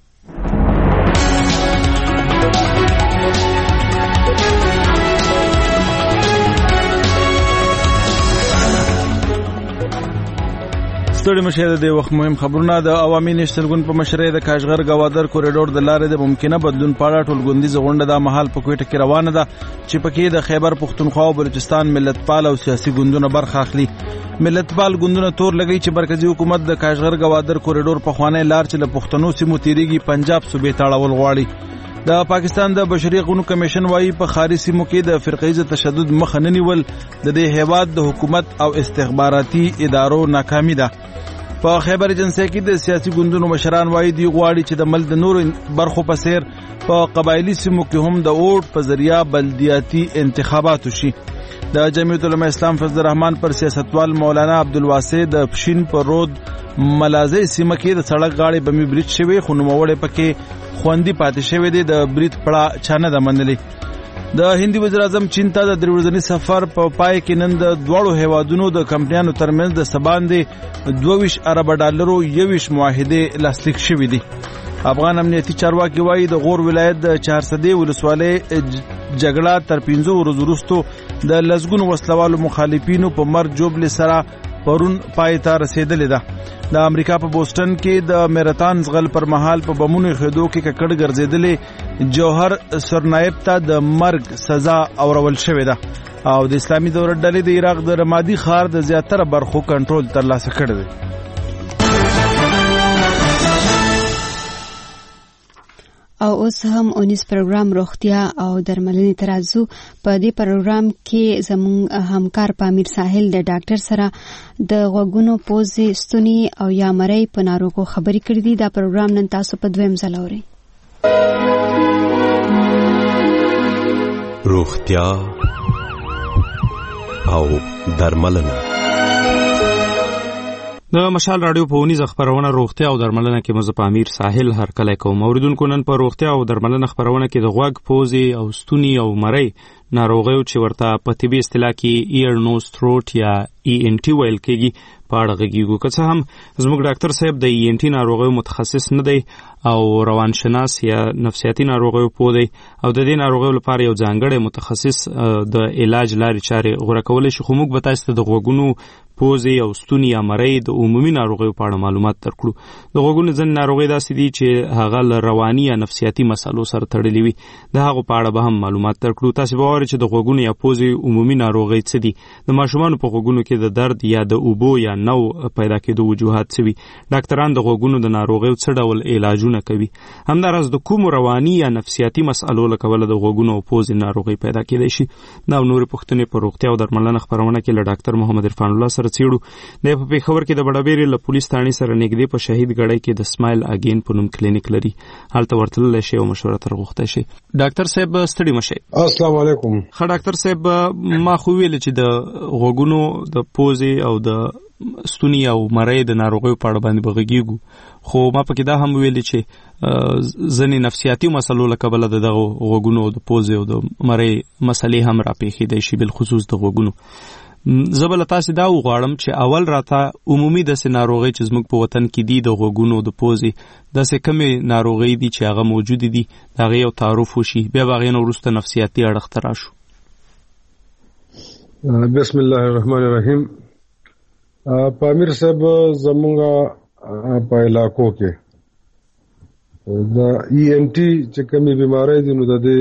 ستړي مشه د وخت مهم خبرونه. د عوامي نشتلګون په مشرۍ د کاشغر گوادر کوریډور د لارې د ممکنه بدلون په اړه ټولګوندیزه غونډه د مهال په کوټه کې روانه ده چې پکې د خیبر پښتونخوا او بلوچستان ملتپال او سیاسي ګوندونه برخه اخلي. ملتپال ګوندونه تور لګي چې مرکزی حکومت د کاشغر گوادر کوریډور په خوانې لار چې له پښتنو سیمو تیریږي پنجاب صوبې ته اړول غواړي. د پاکستان د بشري حقوقو کمیشن وايي په خارجي سیمو کې د فرقیزه تشدد مخه نه نیول د دې هیواد د حکومت او استخباراتي ادارو ناکامي ده. په خیبر ایجنسی کې د سیاسي ګوندونو مشران وايي دی غواړي چې د ملک د نور برخو په سیر په قبایلی سیمو کې هم د اوټ په ذریعہ بلدیاتي انتخابات وشي. د جمعیت العلماء اسلام فضل الرحمن پر سیاستوال مولانا عبدالواسع د پښین پر رود ملازۍ سیمه کې د سړک غاړې بمي بریټ شوی خو نوموړی پکې خوندي پاتې شوی دی. د بریټ پړه چانه د منلې. د هندي وزیر اعظم چین ته د 3 ورځني سفر په پای کې نن د دواړو هیوادونو د کمپنیانو ترمنځ د سباندې 22 ارب ډالرو 21 معاهده لاسلیک شوې دي. افغان امنیتي چارواکي وایي د غور ولایت د 400 ولسوالۍ جګړه تر 15 ورځې وروسته د لسګونو وسلوالو مخالفینو په مرګ جوړل سره پرون پای ته رسیدلې ده. د امریکا په بوسټن کې د میراتان زغل پر مهال په بمونو خېدو کې ککړ ګرځېدلې جوهر سرنایب ته د مرګ سزا اورول شوې ده او د اسلامي دولت ډلې د عراق د رمادي ښار د زیاتره برخو کنټرول ترلاسه کړی دی. او اوس هم 19 پروګرام روغتیا او درملنې ترازو. په دې پروګرام کې زموږ همکار پامیر ساحل د ډاکټر سره د غوږونو پوزې ستوني او یا مرۍ په ناروغو خبرې کړې دي. دا پروګرام نن تاسو په دویم ځل اورئ. روغتیا او درملنه د مشال رادیو په ونیزه خبرونه روغتیا او درملنه کې مزه پامیر ساحل هر کله کوم. اوریدونکو نن په روغتیا او درملنه خبرونه کې د غوږ پوزې او ستوني او مرۍ ناروغیو چې ورته په طبي اصطلاح کې ایر نوز تھروټ یا ENT ویل کېږي په اړه غږیږو. که څه هم زموږ ډاکټر صاحب د ENT ناروغیو متخصص نه دی او روانشناس یا نفسیاتي ناروغیو پوه دی او د دې ناروغیو لپاره یو ځانګړی متخصص د علاج لارې چارې غوره کولی شي. خو موږ به تاسو ته د غوږونو پوزې او ستوني یا مرۍ د عمومي ناروغیو په اړه معلومات درکړو. د غوږونو ځینې ناروغۍ داسې دي چې هغه له رواني یا نفسیاتي مسلو سره تړلې وي. د هغو په اړه به هم معلومات درکړو. تاسو به واورئ چې د غوږونو یا پوزې عمومي ناروغۍ څه دي. د ماشومانو په غوږونو کې د درد یا د اوبو یا نو پیدا کېدو وجوهات څه وي. ډاکټران د غوږونو د ناروغیو څه ډول علاجونه کوي. همداراز د کومو رواني یا نفسیاتي مسلو له کبله د غوږونو او پوزې ناروغۍ پیدا کېدای شي. دا نورې پوښتنې په روغتیا او درملنه خبرونه کې له ډاکټر محمد عرفان الله سره څېړو. د په پیښور کې د بډابېرې له پولیس تاڼې سره نږدې په شهید ګړی کې د سمایل اگین په نوم کلینیک لري. هلته ورتللی شي او مشوره تر غوښتی شي. ډاکټر صاحب ستړي مه شئ. السلام علیکم. ښه ډاکټر صاحب ما خو ویلې چې د غوږونو د پوزې او د ستوني او مرۍ د ناروغیو په اړه باندې به غږیږو. خو ما پکې دا هم ویلې چې ځینې نفسیاتي مسلو له کبله د دغو غوږونو او د پوزې او د مرۍ مسلې هم راپېښېدی شي بالخصوص د غوږونو. زه به له تاسې دا وغواړم چې اول راته عمومي داسې ناروغۍ چې زموږ په وطن کې دي د غوږونو د پوزې داسې کمې ناروغۍ دي چې هغه موجودې دي د هغې یو تعارف وشي بیا به هغې نه وروسته نفسیاتي اړخ ته راشو. بسم الله الرحمن الرحیم. پامیر صاحب زمونږ په علاقو کې د ENT چې کمې بیماری دي نو د دې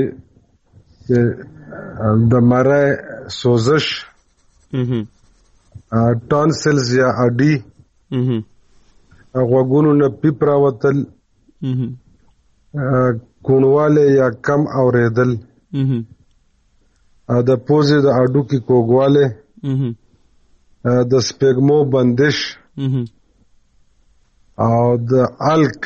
د مرۍ سوزش ټانسلز یا اډي غوږونو نه پیپ راوتل کونواله یا کم اوریدل د پوزې د اډو کې کوګواله د سپېګمو بندش او د الک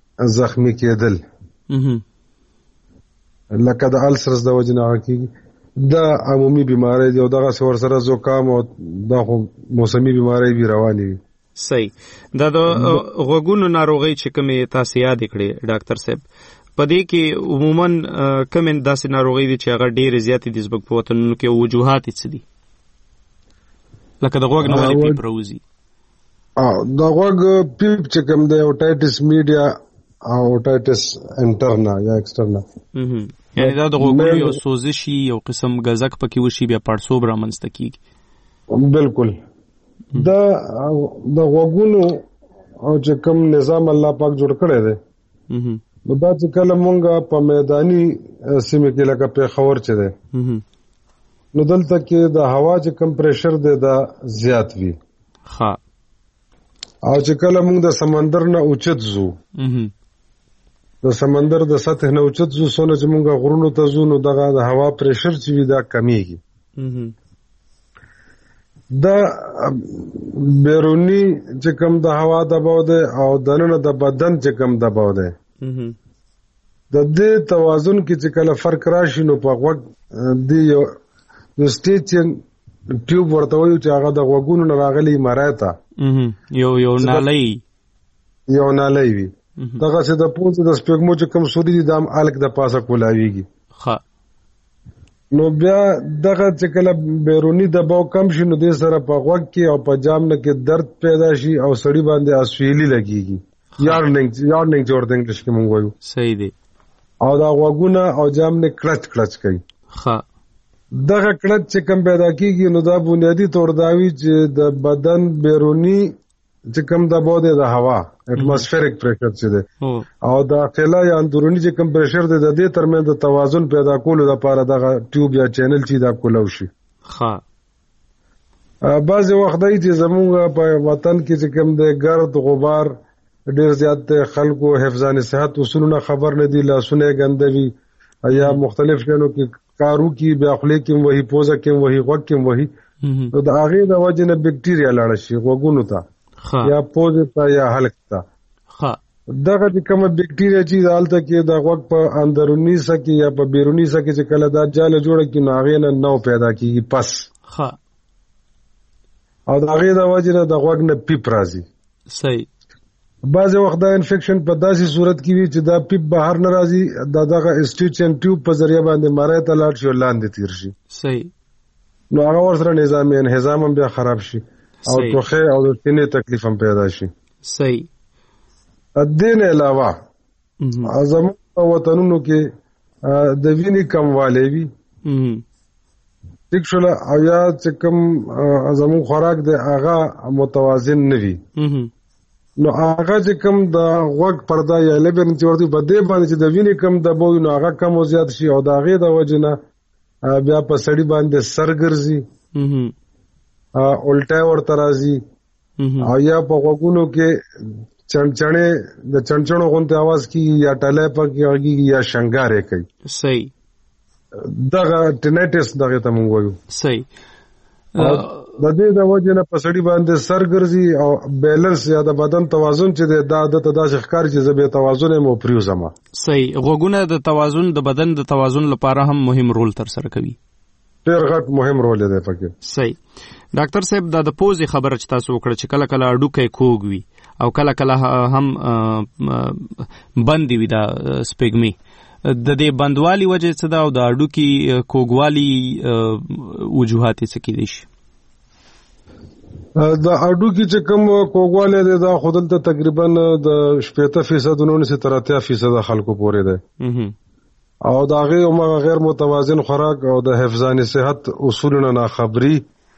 زخمی کېدل لکه د السرز د وجه نه کېږي دا عمومي بیماری دی او دغه ورسره زکام او دا خو موسمي بیماری به رواني وي. صحیح. دا د غوږونو ناروغي چې کومې تاسو یاد کړې ډاکټر صاحب، په دې کې عموما کومې داسې ناروغي دي چې هغه ډېرې زیاتې دي زموږ په وطنونو کې، وجوهات یې څه دي؟ لکه د غوږ نه ولې پیپ راوځي؟ د غوږ پیپ چې کوم دی اوټایټس میډیا او اوټایټس انټرنا یا ایکسټرنا، یعنی دا د غوږونو یو سوزشي یو قسم غزک پکې وشي بیا پړسوب رامنځته کیږي. بالکل. د غوږونو او چې کوم نظام الله پاک جوړ کړی دی نو دا چې کله مونږ په میداني سیمه کې لکه پیښور چې دی نو دلته کې د هوا چې کمپریشر دی دا زیات وي. او چې کله مونږ د سمندر نه اوچت ځو، د سمندر د سطح نه اوچت ځو، څونه چې مونږ غرونو ته ځو نو دغه د هوا پریشر چې وي دا کمیږي. دا بیرونی چې کوم د هوا دباو دی او دننه د بدن چې کوم دباو دی د دې توازن کې چې کله فرق راشي نو په غوږ دی یو سټیچن ټیوب ورته وایو چې هغه د غوږونو نه راغلی مراته یو نالۍ وي. دغه چې د پوزې د سپېږمو چې کوم سوري دي دا هم الګ د پاسه کولاویږي. نو بیا دغه چې کله بیرونی دباو کم شي نو دې سره په غوږ کې او په جام نه کې درد پیدا شي او سړی باندې اسویلی لګیږي. یارننګ چې ورته انګلیش کې مونږ وایو. صحیح دی. او دا غوږونه او جام نه کلچ کوي. دغه کلچ چې کم پیدا کیږي نو دا بنیادی طور دا وی چې د بدن بیرونی چې کم دباو دی د هوا اټماسفیریک پریشر چې دی او داخله یا اندرونی چې کم پریشر دی د دې ترمنځ د توازن پیدا کولو لپاره دغه ټیوب یا چینل چې دا کولو شي. بعضې وخت دی چې زموږ په وطن کې چې کم دی ګرد غبار ډېر زیات دی، خلکو حفظان صحت اصولونه خبر نه دي، لاسونه یې ګنده وي یا مختلف شیانو کې کارو کې بیا خولې کې هم وهي، پوزه کې هم وهي، غوږ کې هم وهي، نو د هغې د وجې نه بکټیریا لاړه شي غوږونو ته یا پوزې ته یا حلق ته. دغه چې کومه بکټیریا چې هلته کې د غوږ په اندروني سه کې یا په بیروني سه کې چې کله دا جاله جوړه کړي نو هغې نه نو پیدا کېږي پس، او د هغې د وجې نه د غوږ نه پیپ راځي. صحیح. بعضې وخت دا انفیکشن په داسې صورت کې وي چې دا پیپ بهر نه راځي، دغه اسټیچن ټیوب په ذریعه باندې مری ته لاړ شي او لاندې تیر شي. صحیح. نو هغه ورسره نظام انهضام هم بیا خراب شي او ټوخی او د سینې تکلیف هم پیدا شي. صحیح. دې نه علاوه زموږ په وطنونو کې د وینې کموالی وي، ټیک شوله، او یا چې کوم زموږ خوراک دی هغه متوازن نه وي نو هغه چې کوم د غوږ پرده یا لیبرن چې ورته په دې باندې چې د وینې کم دباو نو هغه کم او زیات شي او د هغې د وجې نه بیا په سړي باندې سر ګرځي، الټی ورته راځي، او یا په غوږونو کې چنچڼې د چنچڼو غوندې اواز کېږي یا ټلی پکې غږېږي یا شنګارې کوي. صحیح. دغه ټینایټس دغې ته مونږ وایو. صحیح. د دې د وجې نه په سړي باندې سر ګرځي او بیلنس یا د بدن توازن چې دی دا دته داسې ښکاري چې زه بې توازن یم او پرېوځم. صحیح. غوږونه د توازن د بدن د توازن لپاره هم مهم رول ترسره کوي. ډېر غټ مهم رول دی پکې. صحیح. ډاکټر صاحب دا د پوزې خبره چې تاسو وکړه چې کله کله هډوکی کوږ وي او کله کله هم بندې وي دا سپېږمې، د دې بندوالي وجه څه ده او د هډوکي کوږوالي وجوهات یې څه کیدای شي؟ د هډوکي چې کوم کوږوالی دی دا خو دلته تقریبا د 80% 90% تر 80% خلکو پورې دی او د هغې هماغه غیر متوازن خوراک او د حفظان صحت اصولو نه ناخبري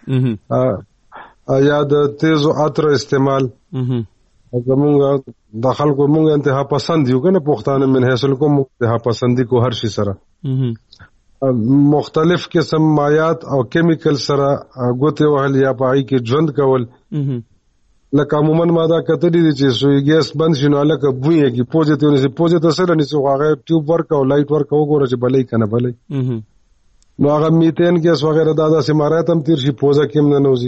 یا د تیزو عطر استعمال. زمونږ د خلکو مونږ انتها پسند یو که نه پښتانه من حاصل کوم انتها پسندي کو هر شي سره مختلف قسم مایات او کیمیکل سره ګوتې وهل یا په هغې کې ژوند کول. لکه عموما ما دا کتلي دي چې سوی ګیس بند شي نو هلکه بوی یې پوزې ته ونیسي، پوزې ته څه رانیسي خو هغه ټیوب ورکه او لایټ ورکه وګوره چې بلی که نه بلی، نو هغه میتین ګیس وغیره دا داسې مارایت هم تیر شي پوزه کې هم ننوځي.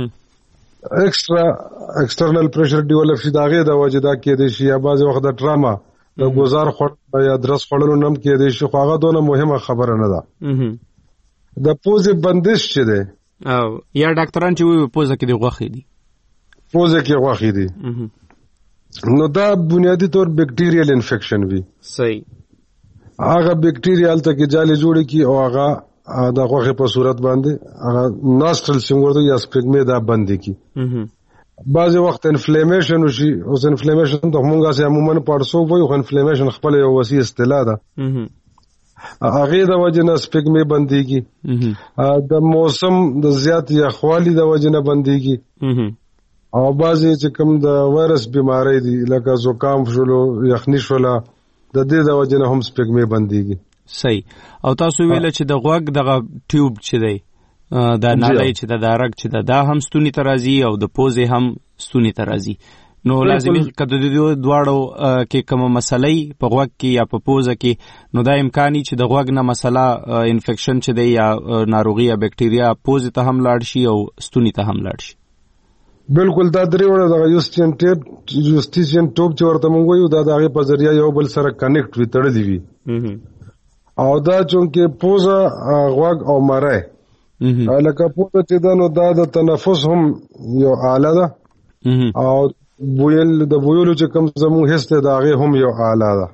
ایکسټرنل پریشر ډیولپ شي د هغې د وجې دا کېدی شي، یا بعضې وخت د ډرامه د ګزار خوړلو یا درس خوړلو نه هم کېدی شي، خو هغه دونه مهمه خبره نه ده. د پوزې بندش چې دی او یا ډاکټران چې وایي پوزه کې د غوښې دي پوزه کې غوښې دي نو دا بنیادی طور بیکټیریل انفیکشن وي صحیح هغه بیکټیریا هلته کې جالې جوړې کی او هغه د غوښې په صورت باندې هغه ناسټرل څنګه یا سپګمې دا بندې کی بعضې وخت انفلیمیشن وشي اوس انفلیمیشن ته موږ هسې عموما پړسو وایو خو انفلیمیشن خپله یو وسیع اصطلاح ده هغې د وجې نه سپګمې بندېږي د موسم د زیات یخوالي د وجې نه بندېږي او بعضې چې کوم د وایرس بیماری دي لکه زکام شولو یخني شوله د دې د وجې نه هم سپګمې بندېږي صحیح او تاسو ویله چې د غوږ دغه ټیوب چې دی دا نالی چې د رګ چې دا هم ستوني ته راځي او د پوزې هم ستوني ته راځي نو لازمي که د دواړو کې کومه مسله په غوږ کې یا په پوزه کې نو دا امکاني چې د غوږ نه مسله انفیکشن چې دی یا ناروغي یا بکټیریا پوزې ته هم لاړ شي او ستوني ته هم لاړ شي بالکل دا درې وړه دغه یوستیشن ټوب چې ورته موږ وایو دا د هغې په ذریعه یو بل سره کنیکټ وي تړلي وي او دا چونکې پوزه غوږ او مری لکه پوزه چې ده نو دا د تنفس هم یو آله ده او د بویلو چې کوم زموږ حس دی د هغې هم یو آله ده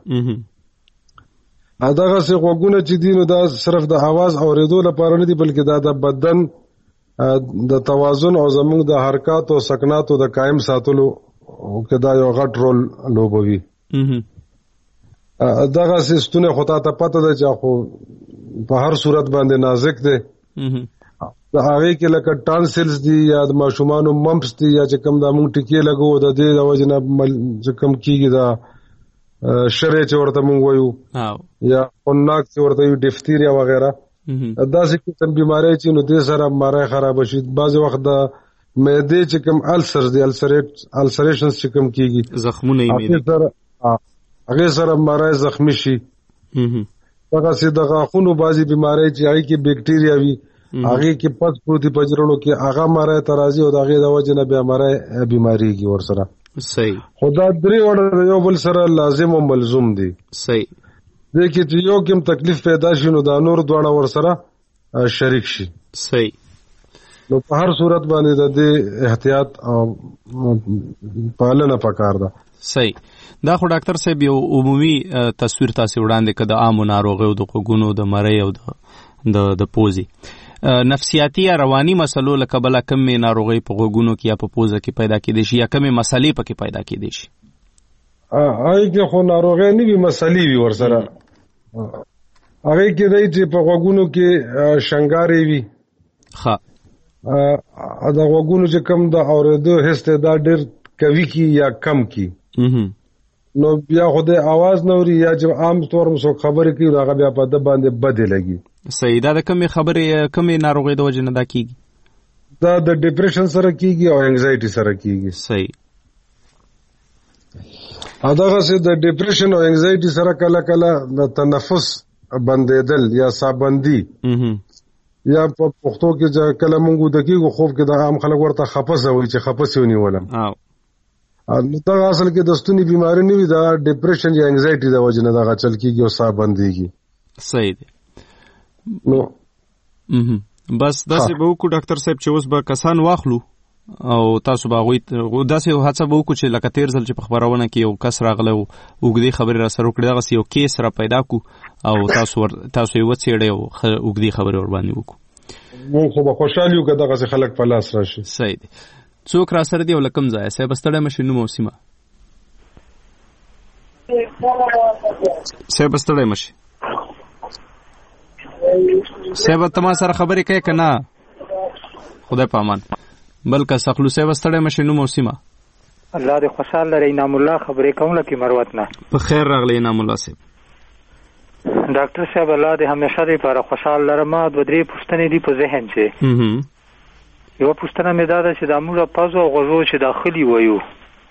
دغسې غوږونه چې دي نو دا صرف د اواز اورېدو لپاره نه دي بلکې دا د بدن د توازن او زموږ د حرکاتو او سکناتو د قایم ساتلو کې دا یو غټ رول لوبوي دغسې ستونی خو تا ته پته ده چې خو په هر صورت باندې نازک دی د هغې کې لکه ټانسلز دي یا د ماشومانو ممپس دي یا چې کوم دا موږ ټیکې لګو د دې د وجې نه چې کوم کېږي دا شری چې ورته موږ وایو یا خناک چې ورته وایو ډفتیریا وغیره داسې قسم بیماری چې نو دې سره مری خرابه شي بعضې وخت د معدې چې کوم السرز دي السریشنز چې کوم کېږي زخمونه هغې سره مری زخمي شي دغسې د غاښونو بعضې بیماری چې هغې کې بیکټیریا وي هغې کې پس پروتي پجرونو کې هغه مری ته راځي او د هغې د وجې نه بیا مری بیماریږي ورسره صحیح خو دا درې وړه د یو بل سره لازم او ملزوم دي صحیح دې کې چې یو کوم تکلیف پیدا شي نو دا نور دواړه ورسره شریک شي صحیح نو په هر صورت باندې د دې احتیاط او پالنه پکار ده صحیح دا خو ډاکټر صاحب یو عمومي تصویر تاسې وړاندې کړه د عامو ناروغیو د غوږونو د مرۍ او د پوزې نفسیاتي یا رواني مسلو له کبله کمې ناروغۍ په غوږونو کې یا په پوزه کې پیدا کېدی شي یا کمې مسلې پکې پیدا کېدی شي هغې کې خو ناروغۍ نه وي مسلې وي ورسره هغې کې دی چې په غوږونو کې شنګارې وي د غوږونو چې کم د اورېدو حس دی دا ډېر قوي کی یا کم کی نو بیا خو د اواز نه اوري یا چې عام طور څوک خبرې کوي هغه بیا په ده باندې بدې لګي صحیح دا د کمې خبرې کمې ناروغۍ د وجې نه دا کېږي دا د ډپریشن سره کېږي او انزایټي سره کېږي صحیح او دغسې د ډپریشن او انزایټي سره کله کله د تنفس بندېدل یا سابندي یا په پښتو کې کله مونږ د کېږو خوب کې د عام خلک ورته خپسه وایي چې خپسې ونیولم دغه اصل کې د ستوني بیماري نه وي دا ډپریشن یا انزایټي د وجې نه دغه چل کېږي او ساه بندېږي صحیح دی نو بس داسې به وکړو ډاکټر صاحب چې اوس به کسان واخلو او تاسو به هغوی داسې هڅه به وکړو چې لکه تېر ځل چې په خپرونه کې یو کس راغلی او اوږدې خبرې را سره وکړې دغسې یو کیس را پیدا کړو او تاسو یې وڅېړئ او اوږدې خبرې ورباندې وکړو موږ خو به خوشحال یو که دغسې خلک په لاس راشي صحیح دی څوک را سره دی او له کوم ځایه صاحب ستړی مه شئ نوم او سیمه صاحب ستړی مه شئ صاحب ته ما سره خبرې کوې که نه خدای په امان بل کس اخلو صاحب ستړی مه شئ نوم او سیمه الله دې خوشحال لري انعام الله خبرې کوم لکه مروت نه په خیر راغلی انعام الله صاحب ډاکټر صاحب الله دې همیشه دپاره خوشحال لرم دوه درې پوښتنې دي په ذهن چې یوه پوښتنه مې دا ده چې دا موږ پزو او غوږو چې داخلي وایو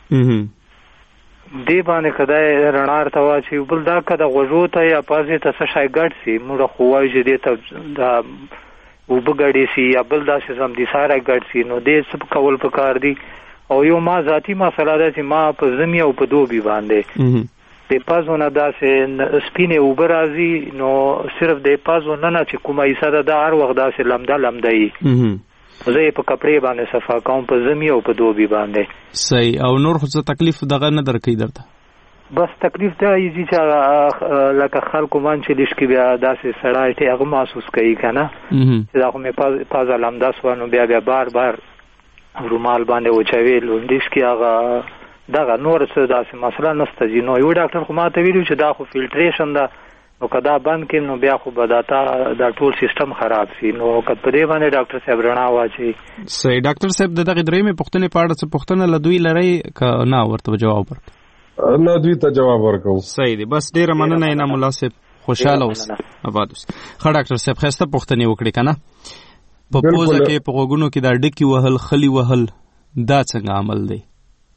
دې باندې که دا رڼا ورته واچوي بل دا که د غوږو ته یا پزې ته څه شی ګډ سي موږ خو وایو چې دې ته دا اوبه ګډې سي یا بل داسې زمدیساره ګډ سي نو دې څه کول پکار دي او یو ما ذاتي مسله ده چې ما په ژمي او په دوبي باندې د پازونه داسې سپینې اوبه راځي نو صرف د پازو نه چې کومه ایسه ده دا هر وخت داسې لمده وي. زه یې په کپړې باندې صفا کوم په زمي او په دوبي باندې. صحیح. او نور خو څه تکلیف دغه نه درکوي درته؟ بس تکلیف دا یې چې لکه خلکو من چې لږ کې بیا داسې سړی ته هغه محسوس کوي که نه چې دا خو مې پازه لمده سوه نو بیا بار رومال باندې وچوي لونډیش کې هغه دغه نور څه داسې مسله نشته چې نو یو ډاکټر خو ما ته ویلي چې دا خو فلټریشن ده نو که دا بند کړم نو بیا خو به دا ټول سیستم خراب شي نو که په دې باندې ډاکټر صاحب رڼا واچوي. صحیح. ډاکټر صاحب د دغې درېیمې پوښتنې په اړه څه پوښتنه له دوی لرئ که نه ورته جواب ورکړئ؟ نه دوی ته جواب ورکوو. صحیح دی. بس ډېره مننه انعام الله صاحب. خوشحاله اوس. آباد اوس. ښه ډاکټر صاحب ښایسته پوښتنې وکړې که نه؟ په پوزه کې په غوږونو کې دا ډکي وهل خلي وهل دا څنګه عمل دی؟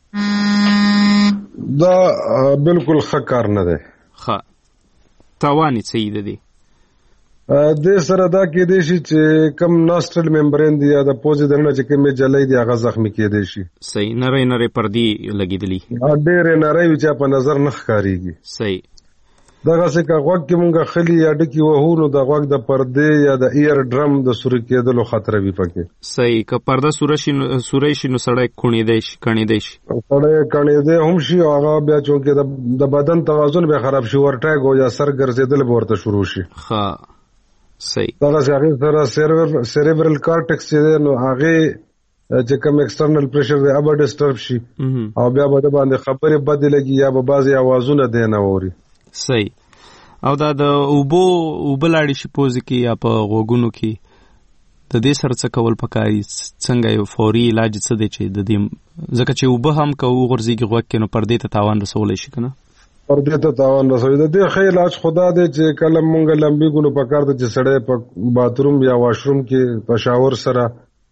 دا بالکل ښه کار نه دی. ښه. تاوان یې څه دی؟ دې سره دا کېدی شي چې کم ناسټرل ممبرین دی یا د پوزې دننه چې کومې جلۍ دی هغه زخمي کېدی شي. صحیح. نری پردې لګېدلي. ډېرې نری وي چې په نظر نه ښکارېږي. صحیح. دغسې که غوږ کې مونږ خلي یا ډکي وهو نو د غوږ د پردې یا د ایر ډرم د سوري کېدلو خطر وي پکې. صحیح. که پرده سوری شي نو سړی کڼېدی شي. سړی کڼېدی هم شي او هغه بیا چونکې د بدن توازن بیا خراب شي ورټیګ او یا سر ګرځېدل به ورته شروع شي. ښه. صحیح. دغسې هغې سره سیریبرل کارټکس چې دی نو هغې چې کوم ایکسټرنل پریشر دی هغه ډسټرب شي او بیا به د باندې خبرې بدې لګي یا به بعضې اوازونه دی نه اوري. صحیح. او دا د اوبو لاړې شي پوزې کې یا په غوږونو کې د دې سره څه کول پکاري؟ څنګه یو فوري علاج څه دی چې د دې ځکه چې اوبه هم که وغورځېږي غوږ کې نو پردې ته تاوان رسولی شي که نه؟ پردې ته تاوان رسوي. د دې ښه علاج خو دا دی چې کله مونږ لمبېږو نو پکار ده چې سړی په باتروم یا واشروم کې په شاور سره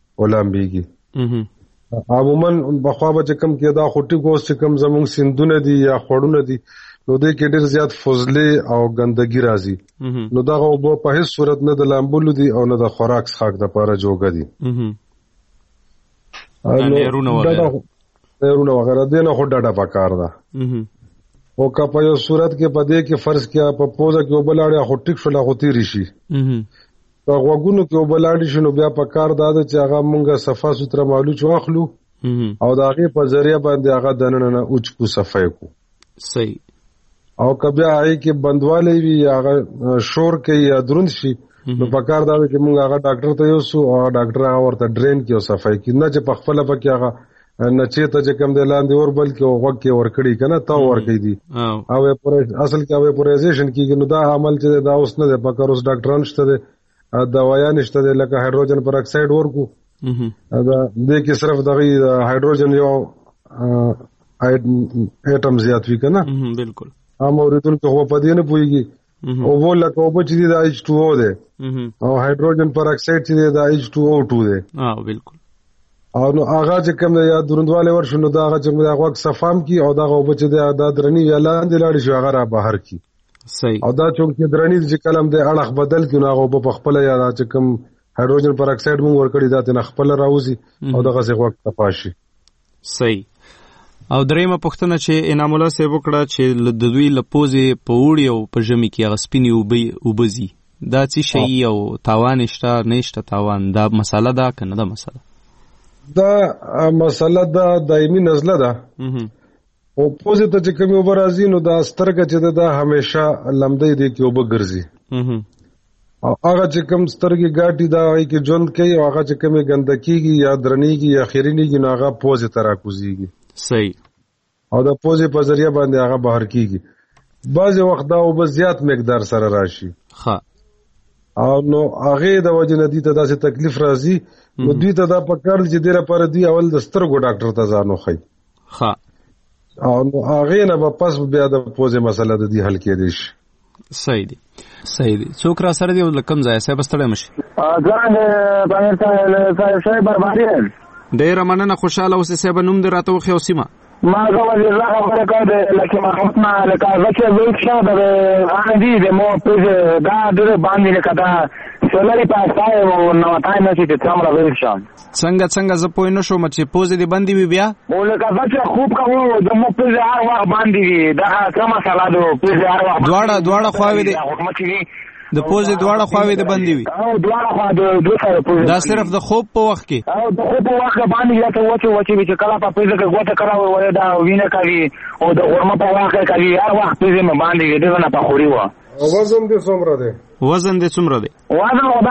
ولمبېږي. عموما پخوا به چې کوم کېدا خو ټیک اوس چې کوم زمونږ سیندونه دي یا خوړونه دي نو دې کې ډېر زیات فضلې او ګندګي راځي نو دغه اوبه په هیڅ صورت نه د لامبلو دي او نه د خوراک څښاک دپاره جوګه دي. نیرونه وغیره دې نه خو ډډه پکار ده. او که په یو صورت کې په دې کې فرض کړه په پوزه کې اوبه لاړې خو ټیک شوله خو تېرې شي په غوږونو کې اوبه لاړې شي نو بیا پکار دا ده چې هغه مونږ صفا سوتره مالوچ واخلو او د هغې په ذریعه باندې هغه دننه نه اوچ کو صفای کو. صحیح. او که بیا هغې کې بندوالی وي یا هغه شور کوي یا دروند شي نو پکار دا ده چې مونږ هغه ډاکټر ته یوسو او هغه ډاکټر هغه ورته ډرین کړي او صفای کړي نه چې په خپله پکې هغه نچې ته چې کوم دی لاندې ور بلکې غوږ کې ورکړي که نه تاو ورکوي دي او اصل کې ویپوریزیشن کېږي نو دا عمل چې دی دا اوس نه دی پکار. اوس ډاکټران شته دی دوایان شته دی لکه هایدروجن پر اکساید ورکو دې کې صرف دغه هایدروجن یو ایټم زیات وي که نه. بالکل. عام اورېدونکي خو په دې نه پوهېږي اوبه لکه اوبه چې دي دا H2O دی او هایدروجن پر اکساید چې دی دا H2O2 دی. بالکل. او نو هغه چې کوم یا دروندوالی ورشي نو دا هغه چې د غوږ صفام کي او دغه اوبه چې دی دا درني یا لاندې لاړې شي هغه را بهر کي. صحیح. او دا چونکې درني چې کلم دی اړخ بدل کړي نو هغه اوبه په خپله یا دا چې کوم هایدروجن پر اکساید مونږ ورکړي دا ترې نه خپله راوځي او دغسې غوږ صفا شي. صحیح. او درېیمه پوښتنه چې انعام الله صاحب وکړه چې د دوی له پوزې په اوړي او په ژمي کې هغه سپینې اوبه ځي دا څه شی او تاوان شته نه شته تاوان دا مسله ده که نه ده مسله؟ دا مسله ده دایمي نزله ده او پوزې ته چې کومې اوبه راځي نو دا سترګه چې ده دا همیشه لمدی دی کې اوبه ګرځي او هغه چې کوم سترګې ګاټي دا هغې کې ژوند کوي او هغه چې کومې ګنده کېږي یا درنېږي یا خیرینېږي نو هغه پوزې ته راکوزېږي. صحیح. او د پوزې په ذریعه باندې هغه بهر کېږي. بعضې وخت دا اوبه زیات مقدار سره راشي او نو هغې د وجې نه دوی ته داسې تکلیف راځي نو دوی ته دا پکار دي چې دې لپاره دوی اول د سترګو ډاکټر ته ځان وښیي او نو هغې نه به پس بیا د پوزې مسله د دوی حل کېدی شي. صحیح دی. صحیح دی. څوک را سره دی او له کوم ځایه صاحب ستړی مه شي؟ زه د صاحب بربادي یم. ډېره مننه خوشحاله اوسې صاحبه نوم دې راته وښیه او سیمه. ما زه وزیرالله خبره کوم د لکي محمود نه لکه زه چې زوی شه د آندي د مو پوزې دا ډېرې باندې لکه دا سولري پاسای نو تای نه چې څومره ویل شم څنګه زه پوه نه شوم چې پوزې دې بندې وي بیا ولکه چې خوب کوو د مو پوزې هر وخت باندې وي دا څه مسله ده پوزې هر وخت دواړه خواوې دي د پوزې دواړه خواوې دې بندې وي او دواړه خوا د دوه سره پوزې دا صرف د خوب په وخت کې او د خوب په وخت باندې یا ته وچه چې کله په پوزې کې ګوته کړه وای دا وینه کوي او د غرمه په وخت کې کوي هر وخت پوزې مې باندې دې نه په خوري و وزن دې څومره دی وزن دا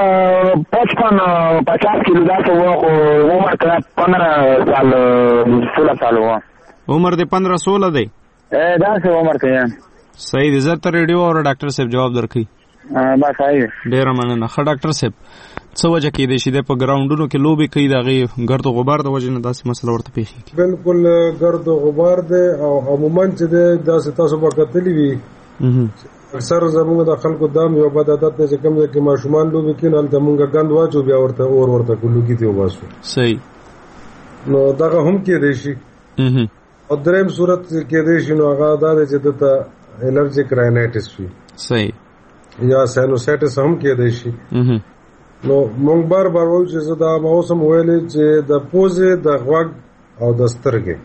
50 کیلو دا څه وو عمر کړه 15 سال 16 سال وو عمر دې 15-16 دی دا څه عمر کوي صحیح دې زه تر ریډیو او ډاکټر صاحب جواب درکړي بس صحیح ډیر مننه ښه ډاکټر صاحب څه وجه کې دی چې د په ګراوندونو کې لوبي کوي دغه ګرد او غبار د وجه نه داسې مسله ورته پیښیږي بالکل ګرد او غبار دی او عموما چې داسې تاسو په کتلې وي اکثر زموږ د خلکو دام یو بد عادت دی چې کوم ځای کې ماشومان لوبي کوي هلته موږ ګند واچو بیا ورته ورته لوګي دی وباسو صحیح نو دغه هم کېدای شي او دریم صورت کېدای شي نو هغه دا دی چې دته الرجیک راینایټس وي صحیح یا ساینوسایټس هم کېدای شي نو موږ بار وایو چې زه دا موسم ویلې چې د پوزې د غوږ او د سترګې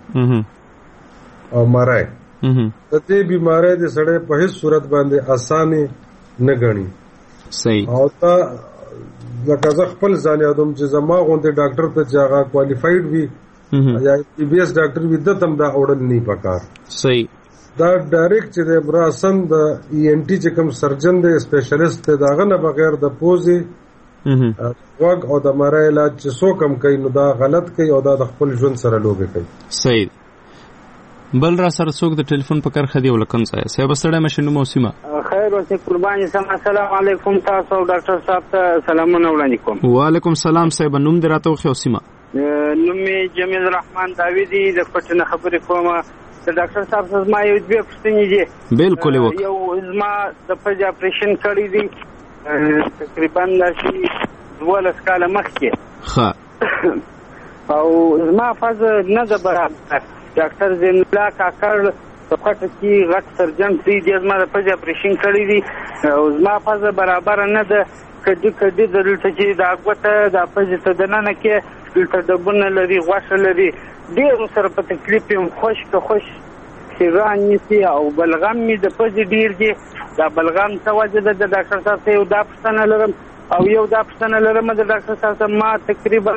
او مرای د دې بیماری د سړی په هیڅ صورت باندې اسانه نه غني صحیح او تا لکه زه خپل ځان یادوم چې زما غونډه ډاکټر ته چې هغه کوالیفاید وي یا بي اس ډاکټر وي د تم دا اورل نه پکار صحیح دا ډایرکټ چې د براسن د ای ان ټي چې کوم سرجن دی سپیشلیست دی داغه نه بغیر د پوزې غوږ او د مرای علاج چې څو کم کوي نو دا غلط کوي او دا د خپل ژوند سره لوبي کوي صحیح بل را سره څوک د ټلیفون په کرخه دی ولکم ځای صاحب ستړی مشنو موسمه خیر اوسې قرباني سم السلام علیکم تاسو ډاکټر صاحب ته سلامونه وړاندې کوم وعلیکم سلام صاحب نوم دې راته وخی اوسمه نوم می جمیل رحمان داوودی د پټنه خبرې کوم د ډاکټر صاحب څخه ما یو دوه پوښتنې دي بالکل یو زما د پج اپریشن کړی دی تقریبا لاشي 12 کال مخکې ښه او زما فاز نه د برابر ډاکټر زین الله کاکړ په پټ کې غټ سرجن دی زما د پج اپریشن کړی دی او زما فاز برابر نه ده کډي دلته چې دا غوته د پج ته دننه کې دلته دبن لري غوښه لري ډیر سره په تکلیف یم خوش خیران نسی او بلغم می د پج ډیر دی دا بلغم څه وجه ده د ډاکټر صاحب ته یو دا پښتنه لرم او یو دا پښتنه لرم د ډاکټر صاحب ما تقریبا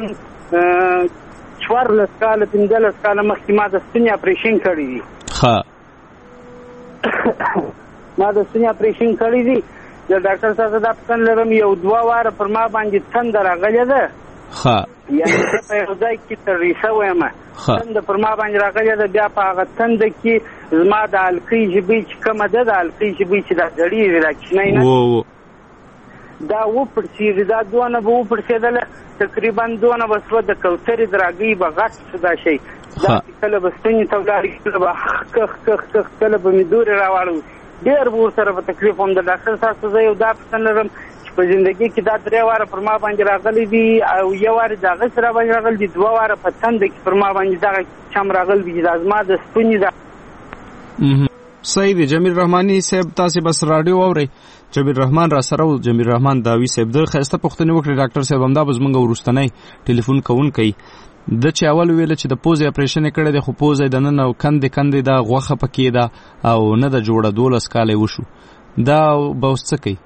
14 کال 15 کال مخکې ما د ستنې اپریشن کړی دی ها ما د ستنې اپریشن کړی دی د ډاکټر صاحب دا پښتنه لرم یو 2 واره پر ما باندې تند راغلی ده ها یعنی په یو ځای کې تر ریسه وایم تند پر ما باندې راغلی ده بیا په هغه تند کې زما د القی جبې چې کومه ده د القی جبې چې دا جړی راکښنی نه دا و پرسیږي دا دونه به و پرسیدله تقریبا دونه بسوه د کوترې دراګۍ به غټ دا شي دا کله به ستنې ته ولاړې کله به کخ کله به مې دورې راواړو ډېر به ورسره په تکلیف هم د ډاکټر صاحب ته زه یو دا پوښتنه لرم چې په زندګۍ کې دا 3 واره پر ما باندې راغلی دي او یو واره د هغه سره باندې راغلی دي 2 واره په تنده کې پر ما باندې دغه چم راغلی دي دا زما د ستوني ده صحیح دی جمیل رحمانی صاحب تاسو بس رادیو اوري جمیل رحمان را سره او جمیل رحمان داوی صاحب د خسته پښتنه وکړي ډاکټر صاحب همدا بزمنګ ورستنی ټلیفون کوون کوي د چې اول ویل چې د پوزې اپریشن کړي د خو پوزې د نن او کندې دا غوخه پکې دا او نه د جوړه 12 کال وشو دا به اوس څه کوي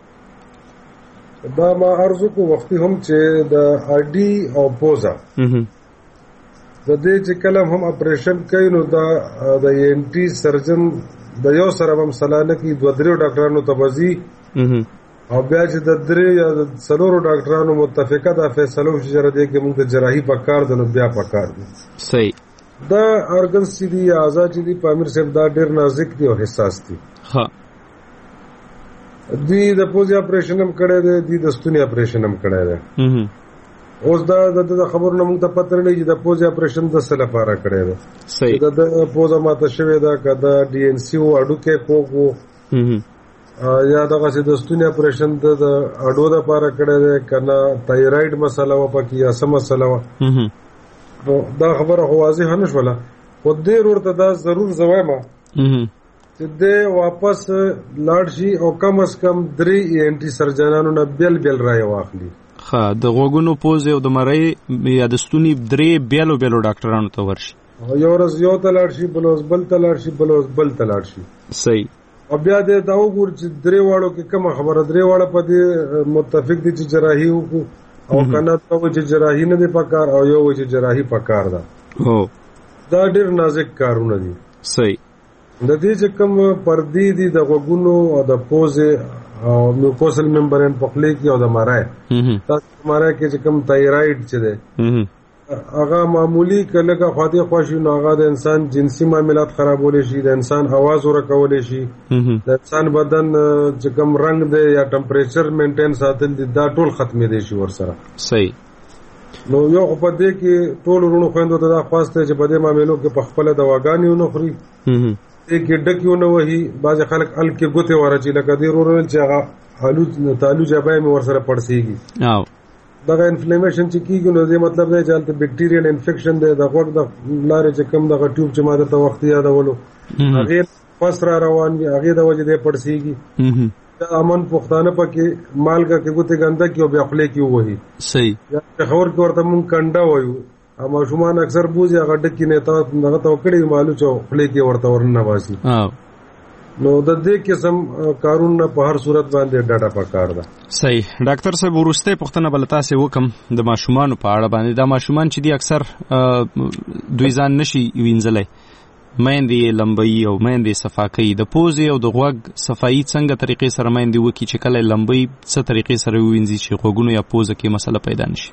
دا ما ارزو کو وختي هم چې د اډي او پوزا د دې چې کلم هم اپریشن کوي نو دا د ان ټي سرجن د یو سره هم سلانه کې 2-3 ډاکټرانو تبازي او بیا چې د 3 یا 4 ډاکټرانو متفقه ده فیصله وشي چې دې کې موږ د جراحي پکار ده نو بیا پکار دي صحیح دا ارګن سي دي اعضاء چې دي پامیر صاحب دا ډېر نازک دي او حساس دي ها دی د پوزي اپریشن هم کړی دی د ستوني اپریشن هم کړی دی اوس دا د خبرونو موږ ته پته نه چې د پوزي اپریشن د څه لپاره کړی دی صحیح د پوزه ماته شوې ده کدا ډي ان سی او اډو کې کوو یا دغه چې د ستوني اپریشن د اډو د لپاره کړی دی کنه تایراید مسله و پکې یا سم مسله و دا خبره واضح نه شوله خو دې ورته دا ضرور زوایم چې چې د واپس لاړ شي او کم از کم 3 ENT سرجنانو نه بیل رای واخلي. ها د غوګونو پوز او د مړی یا د ستوني 3 بیلو ډاکټرانو ته ورشي. یو ورځ یو ته لاړ شي، بل ورځ بل ته لاړ شي، بل ورځ بل ته لاړ شي. صحیح. او بیا د دا وګور چې 3 واړو کې کوم خبره 3 واړه په دې متفق دي چې جراحي وکړو او کنه ته چې جراحي نه دی پکار او یو چې جراحي پکار ده. دا ډېر نازک کارونه دي. صحیح. د دې چې کوم پردي دي د غوګونو او د پوزې او میوکوسل ممبرین په خولې کې او د مارای تاسو مارای کې چې کوم تایرايډ چې ده هغه معمولی کله کا خاطی خواشي نو هغه د انسان جنسي معاملات خرابولې شي، د انسان आवाज ورکولې شي، د انسان بدن چې کوم رنگ دی یا ټمپریچر مینټین ساتل دي دا ټول ختمې دي شي ورسره. صحیح. نو یو په دې کې ټول ورونو خويندو ته دا خواسته چې په دې معاملو کې په خپل دواګانې ونه خوري، کې ډکیونه وهي. بعض خلک ال کې ګوته ورچې لکه دې ورول چې هغه تعالو جبای مې ورسره پړسيږي. او دغه انفلیمیشن چې کیږي نو دې مطلب دی چې هلته بیکټیریل انفیکشن دی د غوږ د لارې چې کوم دغه ټیوب چې ما درته وخت یادولو هغې پس را روان وي، هغې د وجې دی پړسېږي. دا امن پښتانه پکې مالګه کې ګوتې ګنده کړي او بیا خولې کې ووهي. صحیح. یا پېښور کې ورته مونږ کنډه وایو، ماشومان اکثر بوزي هغه ډکې نه دغه ته وکړي معلوم چې خولې کې ورته ورننه باسي. نو د دې قسم کارونه په هر صورت باندې ډاډه پکار ده. صحیح. ډاکټر صاحب ورسته پښتنه بل تاسو وکم د ماشومان په اړه باندې دا ماشومان چې دي اکثر دوی ځان نشي وینځلای، مېندې لمبي او مېندې صفاکۍ د پوزې او د غوږ صفایي څنګه طریقې سره مېندې وکي چې کله لمبي څه طریقې سره وینځي چې غوږونو یا پوزه کې مسله پیدا نشي.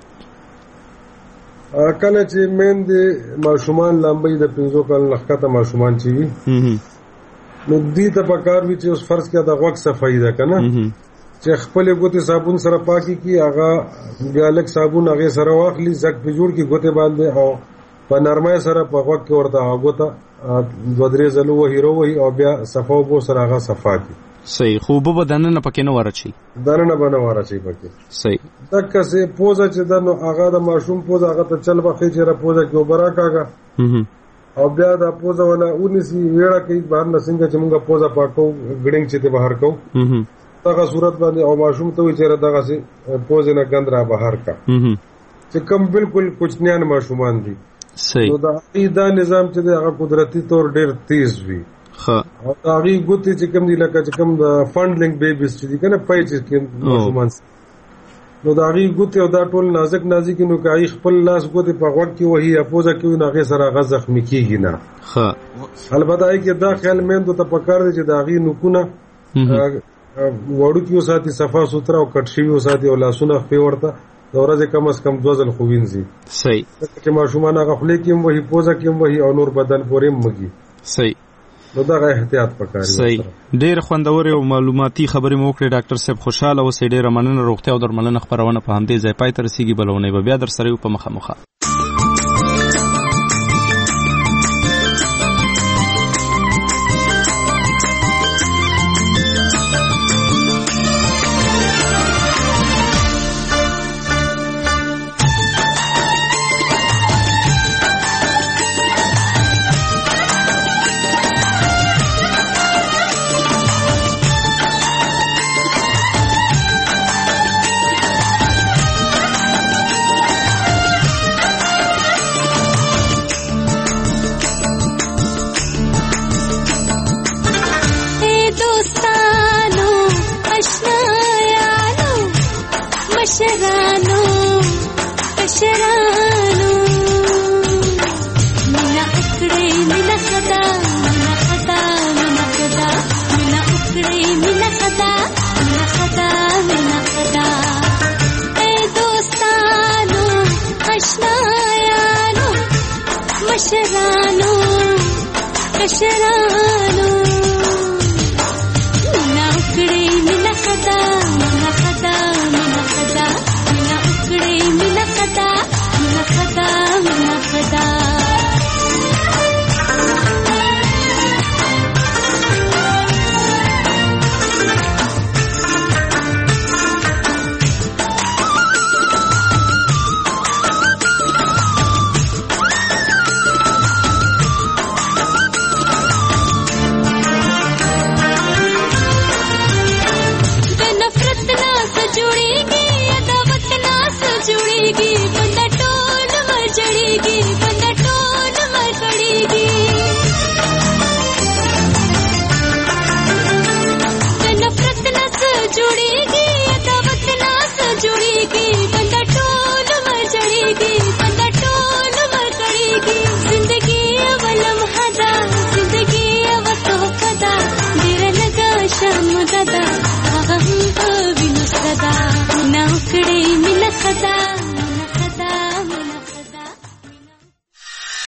کله چې مېندې ماشومان لمبي د 15 کال لخته ماشومان چې وي نو دې ته پکار وي چې اوس فرض کړه د غوږ صفایي ده کنه چې خپل ګوتې صابون سره پاکي کی هغه بیا لک صابون هغه سره واخلي زک په جوړ کی ګوتې باندې او په نرمۍ سره په غوږ کې ورته هغه 2-3 ځله وهي او بیا صفاو بو سره هغه صفا کی. صحیح. خو به دنه پکې نه ورچی دنه بنه ورچی پکې. صحیح. دغه څه پوزه چې دنه هغه د ماشوم پوزه هغه ته چل بخې چې را پوزه کې وبرا کاګه او بیا دا پوزه ولا اونسي ویړه کې بهر نسنګ چې موږ پوزه پاکو ګډنګ چې ته بهر کو دغه صورت باندې او ماشوم ته چې دغه سي پوزه نه غند را بهر کا چې کوم بالکل کوچنیان ماشومان دي. صحیح. نو دا نظام چې هغه قدرتي تور ډیر تیز وي. او هغه ګوتې چې کوم دي لکه چې کوم د فانډلینګ بیبیز چې دي کنه پای چې ماشومان نو دا غي ګوتې او دا ټول نازک نو کوي خپل لاس ګوتې په غوږ کې وهي اپوزه کې نه غي سره غ زخمی کیږي نه. البته ای کې دا خیال مېندو ته پکار دي چې دا غي نکونه وړو کې وساتي صفا سوتره او کټ شوی وساتي او لاسونه په ورته د ورځې کم از کم 2 ځل خوینځي. صحیح. چې ماشومان هغه خولې کې هم وهي پوزه کې هم وهي او نور بدن پورې مګي. صحیح. نو دا احتیاط پکاري. صحیح. ډېر خوندور او معلوماتي خبرې مو وکړې ډاکټر صاحب. خوشاله اوسئ. ډېره مننه. روغتیا او درملنه خبرونه په همدې ځای پای ته رسیږي. بلونه به بیا در سره په مخه. ಕೊಂಡ